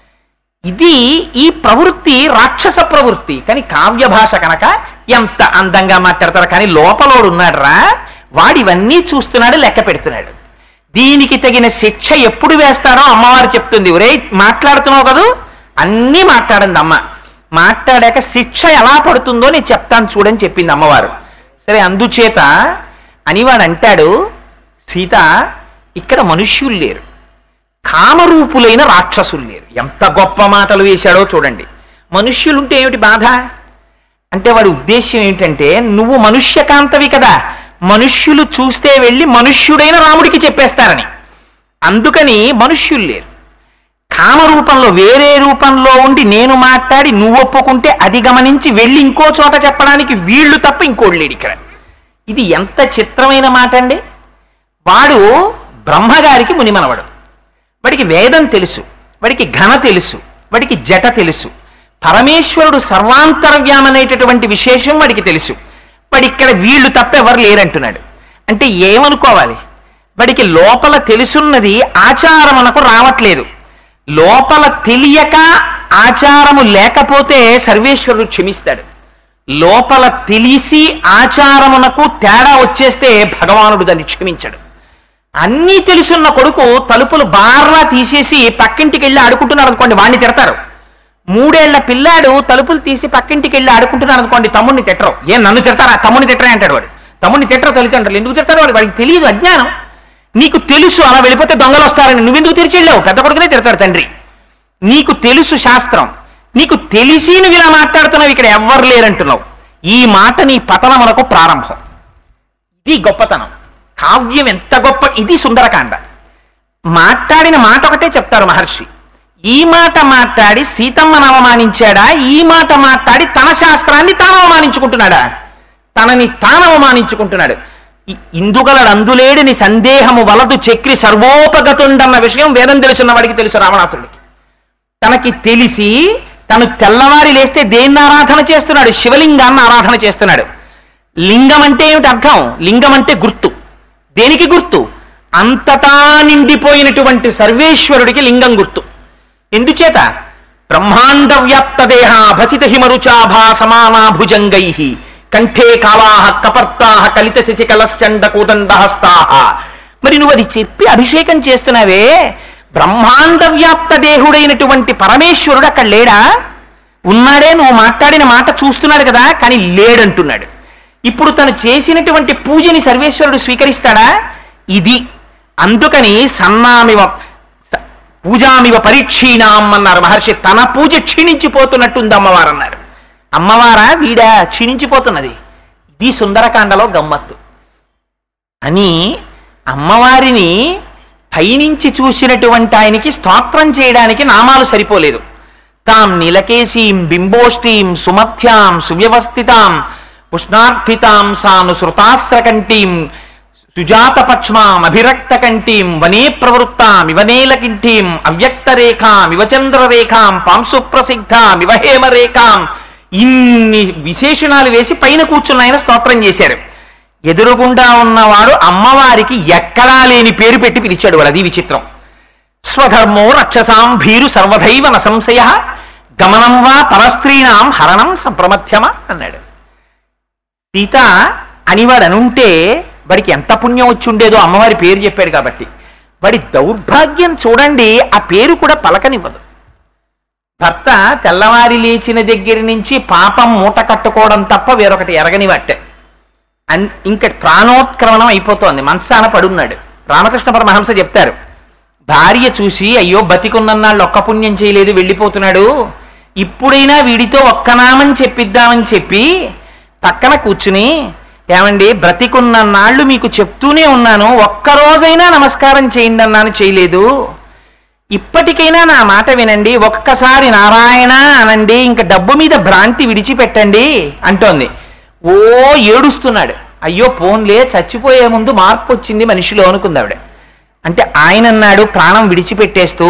ఇది ఈ ప్రవృత్తి రాక్షస ప్రవృత్తి. కానీ కావ్య భాష కనుక ఎంత అందంగా మాట్లాడతారు. కానీ లోపలోడు ఉన్నాడు రా, వాడివన్నీ చూస్తున్నాడు, లెక్క పెడుతున్నాడు. దీనికి తగిన శిక్ష ఎప్పుడు వేస్తారో అమ్మవారు చెప్తుంది. ఒరే మాట్లాడుతున్నావు కదూ, అన్నీ మాట్లాడింది అమ్మ. మాట్లాడాక శిక్ష ఎలా పడుతుందో నేను చెప్తాను చూడని చెప్పింది అమ్మవారు. సరే అందుచేత అని వాడు అంటాడు, సీత ఇక్కడ మనుష్యులు లేరు, కామరూపులైన రాక్షసులు లేరు. ఎంత గొప్ప మాటలు వేశాడో చూడండి. మనుష్యులుంటే ఏమిటి బాధ అంటే వాడి ఉద్దేశ్యం ఏంటంటే, నువ్వు మనుష్యకాంతవి కదా, మనుష్యులు చూస్తే వెళ్ళి మనుష్యుడైన రాముడికి చెప్పేస్తారని. అందుకని మనుష్యులు లేరు. కామరూపంలో వేరే రూపంలో ఉండి నేను మాట్లాడి నువ్వు ఒప్పుకుంటే అది గమనించి వెళ్ళి ఇంకో చోట చెప్పడానికి వీళ్ళు తప్ప ఇంకోడు లేడు ఇక్కడ. ఇది ఎంత చిత్రమైన మాట అండి. వాడు బ్రహ్మగారికి మునిమనవడు. వాడికి వేదం తెలుసు, వాడికి ఘన తెలుసు, వాడికి జట తెలుసు. పరమేశ్వరుడు సర్వాంతర్యామనేటటువంటి విశేషం వాడికి తెలుసు. వాడి ఇక్కడ వీళ్ళు తప్ప ఎవరు లేరంటున్నాడు. అంటే ఏమనుకోవాలి? వాడికి లోపల తెలుసున్నది ఆచారమునకు రావట్లేదు. లోపల తెలియక ఆచారము లేకపోతే సర్వేశ్వరుడు క్షమిస్తాడు. లోపల తెలిసి ఆచారమునకు తేడా వచ్చేస్తే భగవానుడు దాన్ని క్షమించాడు. అన్నీ తెలుసున్న కొడుకు తలుపులు బార్లా తీసేసి పక్కింటికి వెళ్ళి ఆడుకుంటున్నారు అనుకోండి, వాడిని తిడతారు. మూడేళ్ల పిల్లాడు తలుపులు తీసి పక్కింటికి వెళ్ళి ఆడుకుంటున్నాడు అనుకోండి, తమ్ముడిని తిట్టరు. ఏం నన్ను తిడతారా, తమ్ముడిని తిట్టరా అంటాడు వాడు. తమ్ముడిని తిట్టరు తల్లిదండ్రులు. ఎందుకు తిడతాడు వాడు? వాడికి తెలియదు, అజ్ఞానం. నీకు తెలుసు అలా వెళ్ళిపోతే దొంగలు వస్తారని, నువ్వెందుకు తెరిచి వెళ్ళావు? పెద్ద కొడుకునే తిడతాడు తండ్రి. నీకు తెలుసు శాస్త్రం, నీకు తెలిసి నువ్వు ఇలా మాట్లాడుతున్నావు, ఇక్కడ ఎవ్వరు లేరంటున్నావు. ఈ మాట నీ పతనమునకు ప్రారంభం. ఇది గొప్పతనం. కావ్యం ఎంత గొప్ప! ఇది సుందరకాండ. మాట్లాడిన మాట ఒకటే చెప్తారు మహర్షి. ఈ మాట మాట్లాడి సీతమ్మను అవమానించాడా? ఈ మాట మాట్లాడి తన శాస్త్రాన్ని తాను అవమానించుకుంటున్నాడా? తనని తాను అవమానించుకుంటున్నాడు. ఇందుగలడు అందులేడిని సందేహము వలదు చక్రి సర్వోపగతుండన్న విషయం వేదం తెలుసున్న వాడికి తెలుసు. రావణాసురుడికి తనకి తెలిసి తను తెల్లవారి లేస్తే దేన్ని ఆరాధన చేస్తున్నాడు? శివలింగాన్ని ఆరాధన చేస్తున్నాడు. లింగం అంటే ఏమిటి అర్థం? లింగం అంటే గుర్తు. దేనికి గుర్తు? అంతటా నిండిపోయినటువంటి సర్వేశ్వరుడికి లింగం గుర్తు. ఎందుచేత? బ్రహ్మాండ వ్యాప్త దేహ భసిత హిమరుచాభా సమానా భుజంగై కంఠే కాళాహ కపర్తాహ కలిత శశికలశ్చండ కూదండహస్తాహ. మరి నువ్వు అది చెప్పి అభిషేకం చేస్తున్నావే, బ్రహ్మాండ వ్యాప్త దేహుడైనటువంటి పరమేశ్వరుడు అక్కడ లేడా? ఉన్నాడే, నువ్వు మాట్లాడిన మాట చూస్తున్నాడు కదా, కానీ లేడంటున్నాడు. ఇప్పుడు తను చేసినటువంటి పూజని సర్వేశ్వరుడు స్వీకరిస్తాడా? ఇది అందుకని సన్నామివ పూజామివ పరీక్షీణాం అన్నారు మహర్షి. తన పూజ క్షీణించిపోతున్నట్టుంది అమ్మవారు అన్నారు. అమ్మవారా వీడా క్షీణించిపోతున్నది. ఇది సుందరకాండలో గమ్మత్తు అని అమ్మవారిని పైనుంచి చూసినటువంటి ఆయనకి స్తోత్రం చేయడానికి నామాలు సరిపోలేదు. తాం నీలకేశీం బింబోష్ఠీం సుమథ్యాం సువ్యవస్థితాం పుష్ణార్థితాం సాను శృతాస్రకంఠీం సుజాతపక్ష్మాం అభిరక్తకంఠీం వనే ప్రవృత్తాం ఇవనేలకింఠీం అవ్యక్తరేఖాం ఇవచంద్రరేఖాం పాంశుప్రసిద్ధాం ఇవ హేమరేఖాం. ఇన్ని విశేషణాలు వేసి పైన కూర్చున్న ఆయన స్తోత్రం చేశారు. ఎదురుగుండా ఉన్నవాడు అమ్మవారికి ఎక్కడా లేని పేరు పెట్టి పిలిచాడు. వాడు అది విచిత్రం. స్వధర్మో రక్షసాం భీరు సర్వధైవ న సంశయ గమనం వా పరస్త్రీణాం హరణం సంప్రమథ్యమ అన్నాడు. సీత అని వాడు అనుంటే వాడికి ఎంత పుణ్యం వచ్చి ఉండేదో అమ్మవారి పేరు చెప్పాడు కాబట్టి. వాడి దౌర్భాగ్యం చూడండి, ఆ పేరు కూడా పలకనివ్వదు. భర్త తెల్లవారి లేచిన దగ్గర నుంచి పాపం మూట కట్టుకోవడం తప్ప వేరొకటి ఎరగని వాటే. ఇంకా ప్రాణోత్క్రమణం అయిపోతోంది. మంచాన పడున్నాడు. రామకృష్ణ పరమహంస చెప్తారు, భార్య చూసి అయ్యో బతికున్నన్నాళ్ళు ఒక్క పుణ్యం చేయలేదు వెళ్ళిపోతున్నాడు, ఇప్పుడైనా వీడితో ఒక్క నామం చెప్పిద్దామని చెప్పి పక్కన కూర్చుని, ఏమండి బ్రతికున్నన్నాళ్ళు మీకు చెప్తూనే ఉన్నాను, ఒక్కరోజైనా నమస్కారం చేయండి అన్నాను, చేయలేదు, ఇప్పటికైనా నా మాట వినండి, ఒక్కసారి నారాయణ అనండి, ఇంకా డబ్బు మీద భ్రాంతి విడిచిపెట్టండి అంటోంది. ఓ ఏడుస్తున్నాడు. అయ్యో పోన్లే చచ్చిపోయే ముందు మార్పు వచ్చింది మనిషిలో అనుకుంది ఆవిడ. అంటే ఆయన అన్నాడు ప్రాణం విడిచిపెట్టేస్తూ,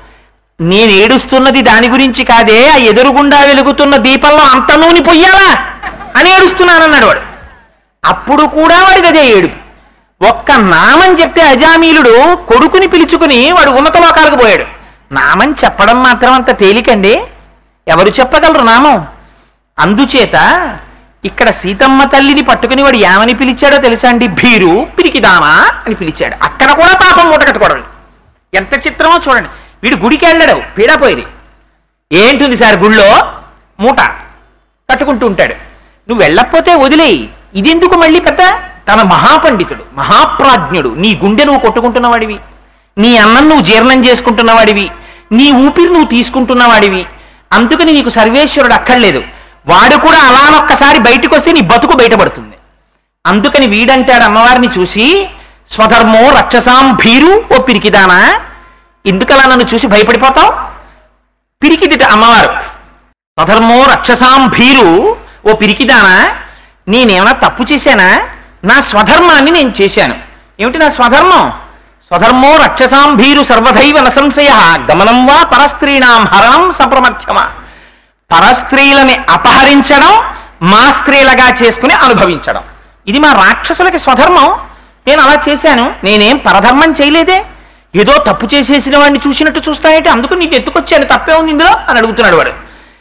నేను ఏడుస్తున్నది దాని గురించి కాదే, ఆ ఎదురుగుండా వెలుగుతున్న దీపంలో అంత నూనె పొయ్యాలా అని ఏడుస్తున్నానన్నాడు వాడు. అప్పుడు కూడా వాడికి అదే ఏడుపు. ఒక్క నామం చెప్తే అజామీలుడు కొడుకుని పిలుచుకుని వాడు ఉన్నత లోకాలకు పోయాడు. నామం చెప్పడం మాత్రం అంత తేలికండి, ఎవరు చెప్పగలరు నామం? అందుచేత ఇక్కడ సీతమ్మ తల్లిని పట్టుకుని వాడు ఏమని పిలిచాడో తెలుసా అండి? భీరు పిరికిదామా అని పిలిచాడు. అక్కడ కూడా పాపం మూట కట్టుకోవడం ఎంత చిత్రమో చూడండి. వీడు గుడికి వెళ్ళాడు, పీడాపోయేది. ఏంటుంది సార్ గుళ్ళో? మూట కట్టుకుంటూ ఉంటాడు. నువ్వు వెళ్ళకపోతే వదిలేయి, ఇదెందుకు మళ్ళీ పెద్ద? తన మహాపండితుడు మహాప్రాజ్ఞుడు, నీ గుండె నువ్వు కొట్టుకుంటున్నవాడివి, నీ అన్నం నువ్వు జీర్ణం చేసుకుంటున్నవాడివి, నీ ఊపిరి నువ్వు తీసుకుంటున్నవాడివి, అందుకని నీకు సర్వేశ్వరుడు అక్కర్లేదు. వాడు కూడా అలానొక్కసారి బయటకు వస్తే నీ బతుకు బయటపడుతుంది. అందుకని వీడంటాడు అమ్మవారిని చూసి, స్వధర్మో రక్షసాం భీరు, ఓ పిరికిదానా ఎందుకలా నన్ను చూసి భయపడిపోతావు? పిరికిదిట అమ్మవారు. స్వధర్మో రక్షసాం భీరు, ఓ పిరికిదానా నేనేమన్నా తప్పు చేశానా? నా స్వధర్మాన్ని నేను చేశాను. ఏమిటి నా స్వధర్మం? స్వధర్మో రక్షసాం భీరు సర్వధైవ న సంశయ గమనం వా పరస్త్రీణాం హరణం సంప్రమథ్యమా. పరస్త్రీలని అపహరించడం, మా స్త్రీలుగా చేసుకుని అనుభవించడం, ఇది మా రాక్షసులకి స్వధర్మం. నేను అలా చేశాను, నేనేం పరధర్మం చేయలేదే, ఏదో తప్పు చేసేసిన వాడిని చూసినట్టు చూస్తాయంటే అందుకు నీకు ఎత్తుకొచ్చాను, తప్పే ఉంది ఇందులో అని అడుగుతున్నాడు వాడు.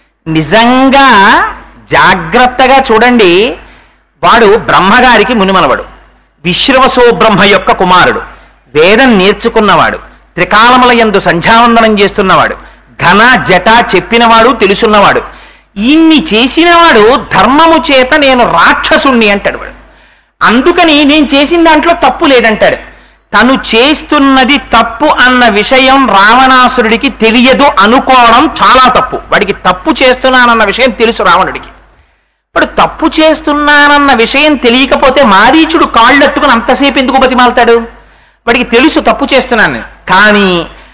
నిజంగా జాగ్రత్తగా చూడండి, వాడు బ్రహ్మగారికి మునిమనవడు, విశ్రవసో బ్రహ్మ యొక్క కుమారుడు, వేదం నేర్చుకున్నవాడు, త్రికాలముల యందు సంధ్యావందనం చేస్తున్నవాడు, ఘన జట చెప్పినవాడు తెలుసున్నవాడు. ఇన్ని చేసినవాడు ధర్మము చేత నేను రాక్షసుణ్ణి అంటాడు వాడు. అందుకని నేను చేసిన దాంట్లో తప్పు లేదంటాడు. తను చేస్తున్నది తప్పు అన్న విషయం రావణాసురుడికి తెలియదు అనుకోవడం చాలా తప్పు. వాడికి తప్పు చేస్తున్నానన్న విషయం తెలుసు రావణుడికి. వాడు తప్పు చేస్తున్నానన్న విషయం తెలియకపోతే మారీచుడు కాళ్ళట్టుకుని అంతసేపు ఎందుకు బతిమాలతాడు? వాడికి తెలుసు తప్పు చేస్తున్నాను, కానీ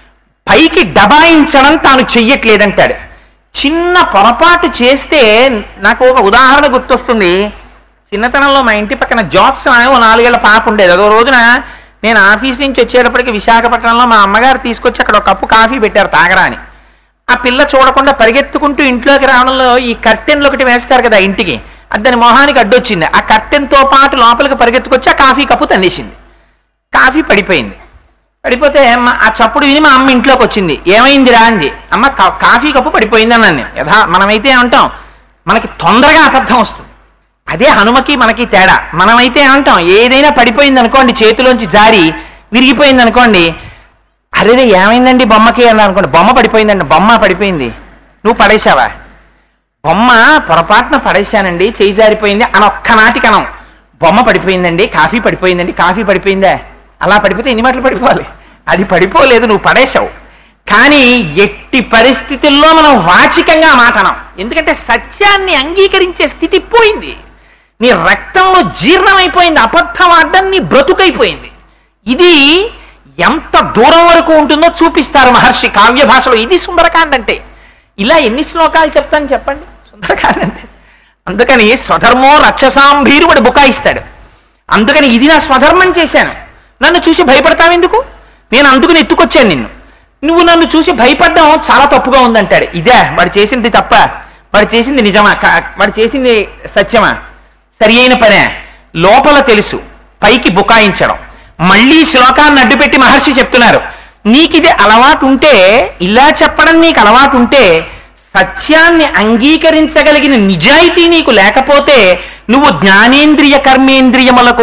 పైకి దబాయించడం తాను చెయ్యట్లేదంటాడు. చిన్న పొరపాటు చేస్తే నాకు ఒక ఉదాహరణ గుర్తొస్తుంది. చిన్నతనంలో మా ఇంటి పక్కన జాబ్స్ అని ఓ నాలుగేళ్ల పాప ఉండేది. అదో రోజున నేను ఆఫీస్ నుంచి వచ్చేటప్పటికి విశాఖపట్నంలో మా అమ్మగారు తీసుకొచ్చి అక్కడ ఒక కప్పు కాఫీ పెట్టారు తాగరా అని. ఆ పిల్ల చూడకుండా పరిగెత్తుకుంటూ ఇంట్లోకి రావడంలో ఈ కర్టెన్లు ఒకటి వేస్తారు కదా ఇంటికి, అది దాని మొహానికి అడ్డొచ్చింది. ఆ కర్టెన్తో పాటు లోపలికి పరిగెత్తుకొచ్చి ఆ కాఫీ కప్పు తన్నేసింది. కాఫీ పడిపోయింది. పడిపోతే ఆ చప్పుడు విని మా అమ్మ ఇంట్లోకి వచ్చింది. ఏమైందిరా అంది. అమ్మ కాఫీ కప్పు పడిపోయింది అన్నాను నేను. యథా మనమైతే అంటాం మనకి తొందరగా అబద్ధం వస్తుంది. అదే హనుమకి మనకి తేడా. మనమైతే అంటాం ఏదైనా పడిపోయింది అనుకోండి, చేతిలోంచి జారి విరిగిపోయింది అనుకోండి, అరేదే ఏమైందండి బొమ్మకి అన్నా అనుకోండి, బొమ్మ పడిపోయిందండి. బొమ్మ పడిపోయింది, నువ్వు పడేశావా? బొమ్మ పొరపాటున పడేశానండి, చేయి జారిపోయింది అని ఒక్కనాటి కనం. బొమ్మ పడిపోయిందండి, కాఫీ పడిపోయిందండి. కాఫీ పడిపోయిందా? అలా పడిపోతే ఎన్ని మాటలు పడిపోవాలి? అది పడిపోలేదు, నువ్వు పడేశావు. కానీ ఎట్టి పరిస్థితుల్లో మనం వాచికంగా మాటనం. ఎందుకంటే సత్యాన్ని అంగీకరించే స్థితి పోయింది. నీ రక్తంలో జీర్ణమైపోయింది. అబద్ధం ఆడడం నీ బ్రతుకైపోయింది. ఇది ఎంత దూరం వరకు ఉంటుందో చూపిస్తారు మహర్షి కావ్య భాషలో. ఇది సుందరకాండ అంటే. ఇలా ఎన్ని శ్లోకాలు చెప్తాను చెప్పండి సుందరకాండ అంటే. అందుకని స్వధర్మో రక్షసాంభీరు వాడు బుకాయిస్తాడు. అందుకని ఇది నా స్వధర్మం చేశాను, నన్ను చూసి భయపడతావెందుకు? నేను అందుకుని ఎత్తుకొచ్చాను నిన్ను, నువ్వు నన్ను చూసి భయపడ్డం చాలా తప్పుగా ఉందంటాడు. ఇదే వాడు చేసింది తప్ప? వాడు చేసింది నిజమా? వాడు చేసింది సత్యమా? సరి అయిన పనే. లోపల తెలుసు, పైకి బుకాయించడం. మళ్ళీ శ్లోకాన్ని అడ్డుపెట్టి మహర్షి చెప్తున్నారు, నీకిది అలవాటు ఉంటే, ఇలా చెప్పడం నీకు అలవాటు ఉంటే, సత్యాన్ని అంగీకరించగలిగిన నిజాయితీ నీకు లేకపోతే నువ్వు జ్ఞానేంద్రియ కర్మేంద్రియములకు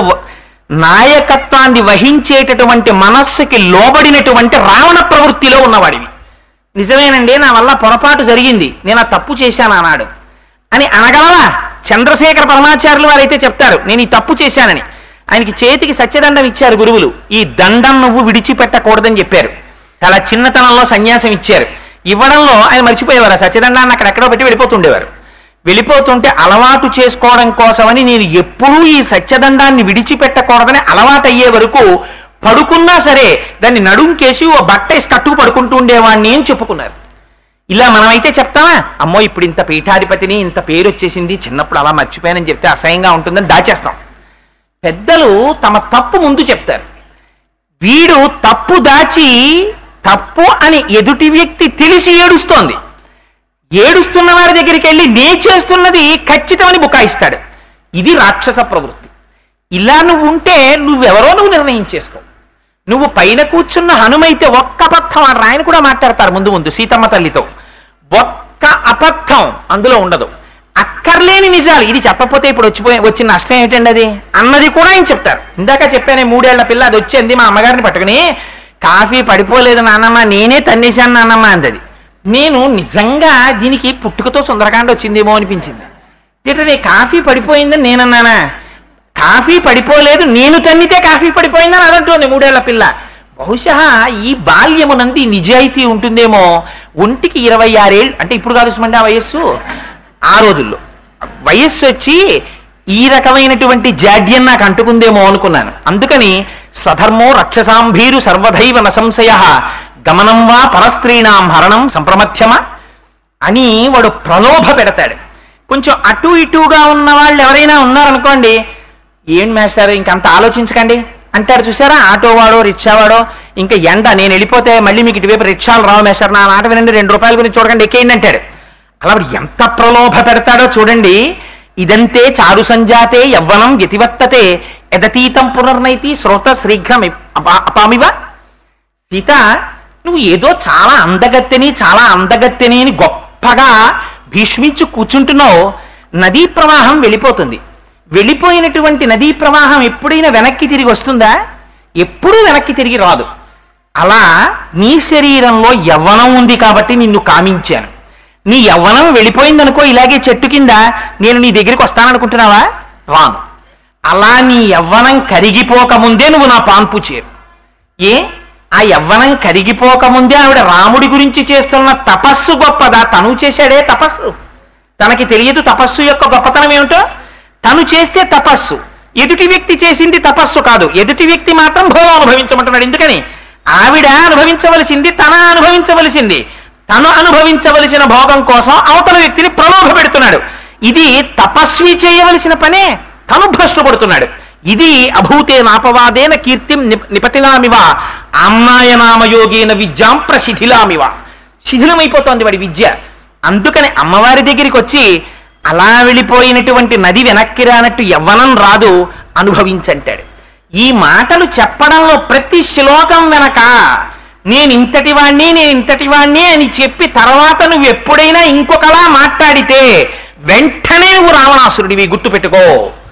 నాయకత్వాన్ని వహించేటటువంటి మనస్సుకి లోబడినటువంటి రావణ ప్రవృత్తిలో ఉన్నవాడివి. నిజమేనండి, నా వల్ల పొరపాటు జరిగింది, నేను ఆ తప్పు చేశాను అన్నాడు అని అనగలవా? చంద్రశేఖర పరమాచార్యులు వారైతే చెప్తారు, నేను ఈ తప్పు చేశానని. ఆయనకి చేతికి సత్యదండం ఇచ్చారు గురువులు. ఈ దండం నువ్వు విడిచిపెట్టకూడదని చెప్పారు. చాలా చిన్నతనంలో సన్యాసం ఇచ్చారు. ఇవ్వడంలో ఆయన మర్చిపోయేవారు. సత్యదండాన్ని అక్కడెక్కడో పెట్టి వెళ్ళిపోతుండేవారు. వెళ్ళిపోతుంటే అలవాటు చేసుకోవడం కోసమని నేను ఎప్పుడూ ఈ సత్యదండాన్ని విడిచిపెట్టకూడదని అలవాటు అయ్యే వరకు పడుకున్నా సరే దాన్ని నడుంకేసి ఓ బట్ట వేసి కట్టుకు పడుకుంటూ ఉండేవాడిని అని చెప్పుకున్నారు. ఇలా మనమైతే చెప్తామా? అమ్మో ఇప్పుడు ఇంత పీఠాధిపతిని, ఇంత పేరు వచ్చేసింది, చిన్నప్పుడు అలా మర్చిపోయానని చెప్తే అసహ్యంగా ఉంటుందని దాచేస్తాం. పెద్దలు తమ తప్పు ముందు చెప్తారు. వీడు తప్పు దాచి తప్పు అని ఎదుటి వ్యక్తి తెలిసి ఏడుస్తోంది. ఏడుస్తున్న వారి దగ్గరికి వెళ్ళి నే చేస్తున్నది ఖచ్చితమని బుకాయిస్తాడు. ఇది రాక్షస ప్రవృత్తి. ఇలా నువ్వు ఉంటే నువ్వెవరో నువ్వు నిర్ణయం చేసుకో. నువ్వు పైన కూర్చున్న హనుమైతే ఒక్క అబద్ధం ఆడరు. ఆయన కూడా మాట్లాడతారు ముందు ముందు సీతమ్మ తల్లితో. ఒక్క అబద్ధం అందులో ఉండదు. అక్కర్లేని నిజాలు. ఇది చెప్పకపోతే ఇప్పుడు వచ్చిపోయి వచ్చిన నష్టం ఏమిటండి అది అన్నది కూడా ఆయన చెప్తారు. ఇందాక చెప్పానే మూడేళ్ల పిల్ల అది వచ్చింది మా అమ్మగారిని పట్టుకుని, కాఫీ పడిపోలేదు నాన్నమ్మ, నేనే తన్నేశాను నాన్నమ్మ అంటది. నేను నిజంగా దీనికి పుట్టుకతో సుందరకాండ వచ్చిందేమో అనిపించింది. ఏంటంటే కాఫీ పడిపోయిందని నేనన్నానా? కాఫీ పడిపోలేదు, నేను తన్నితే కాఫీ పడిపోయిందని అదంటోంది మూడేళ్ల పిల్ల. బహుశా ఈ బాల్యమునంది నిజాయితీ ఉంటుందేమో. ఒంటికి ఇరవై ఆరేళ్ళు అంటే ఇప్పుడు కాదు సుమండి ఆ వయస్సు, ఆ రోజుల్లో వయస్సు వచ్చి ఈ రకమైనటువంటి జాడ్యం నాకు అంటుకుందేమో అనుకున్నాను. అందుకని స్వధర్మో రక్షసాంభీరు సర్వధైవ నసంశయ గమనం వా పరస్త్రీణాం హరణం సంప్రమథ్యమా అని వాడు ప్రలోభ పెడతాడు. కొంచెం అటు ఇటుగా ఉన్న వాళ్ళు ఎవరైనా ఉన్నారనుకోండి, ఏం మేస్టారు ఇంకంత ఆలోచించకండి అంటారు. చూసారా, ఆటోవాడో రిక్షావాడో, ఇంకా ఎండ నేను వెళ్ళిపోతే మళ్ళీ మీకు ఇటువైపు రిక్షాలు రావు మేస్టారు, నా మాట వినండి, రెండు రూపాయల గురించి చూడకండి ఎక్కేయండి అంటాడు. అలా ఎంత ప్రలోభ పెడతాడో చూడండి. ఇదంతే చారు సంజాతే యవ్వనం వ్యతివర్తతే ఎదతీతం పునర్నైతి శ్రోత శీఘ్రం అపామివ. సీత, నువ్వు ఏదో చాలా అందగత్తెని చాలా అందగత్తెని అని గొప్పగా భీష్మించు కూర్చుంటున్నావు. నదీ ప్రవాహం వెళ్ళిపోతుంది. వెళ్ళిపోయినటువంటి నదీ ప్రవాహం ఎప్పుడైనా వెనక్కి తిరిగి వస్తుందా? ఎప్పుడూ వెనక్కి తిరిగి రాదు. అలా నీ శరీరంలో యవ్వనం ఉంది కాబట్టి నిన్ను కామించాను. నీ యవ్వనం వెళ్ళిపోయిందనుకో, ఇలాగే చెట్టు కింద నేను నీ దగ్గరికి వస్తాననుకుంటున్నావా? రాను. అలా నీ యవ్వనం కరిగిపోకముందే నువ్వు నా పాన్పు చేరు. ఏ ఆ యవ్వనం కరిగిపోకముందే ఆవిడ రాముడి గురించి చేస్తున్న తపస్సు గొప్పదా? తను చేశాడే తపస్సు. తనకి తెలియదు తపస్సు యొక్క గొప్పతనం ఏమిటో. తను చేస్తే తపస్సు, ఎదుటి వ్యక్తి చేసింది తపస్సు కాదు. ఎదుటి వ్యక్తి మాత్రం భోగం అనుభవించమంటున్నాడు. ఎందుకని? ఆవిడ అనుభవించవలసింది తన అనుభవించవలసింది. తను అనుభవించవలసిన భోగం కోసం అవతల వ్యక్తిని ప్రలోభ పెడుతున్నాడు. ఇది తపస్వి చేయవలసిన పనే, తను భ్రష్టుపడుతున్నాడు. ఇది అభూతే నాపవాదేన కీర్తిం నిపతిలామివ ఆమ్నాయనామయోగేన విద్యాం ప్రశిథిలామివ. శిథిలమైపోతోంది వాడి విద్య. అందుకని అమ్మవారి దగ్గరికి వచ్చి అలా వెళ్ళిపోయినటువంటి నది వెనక్కి రానట్టు యవ్వనం రాదు, అనుభవించంటాడు. ఈ మాటలు చెప్పడంలో ప్రతి శ్లోకం వెనక నేను ఇంతటి వాణ్ణి నేను ఇంతటి వాణ్ణి అని చెప్పి తర్వాత నువ్వు ఎప్పుడైనా ఇంకొకలా మాట్లాడితే వెంటనే నువ్వు రావణాసురుడివి, గుర్తుపెట్టుకో.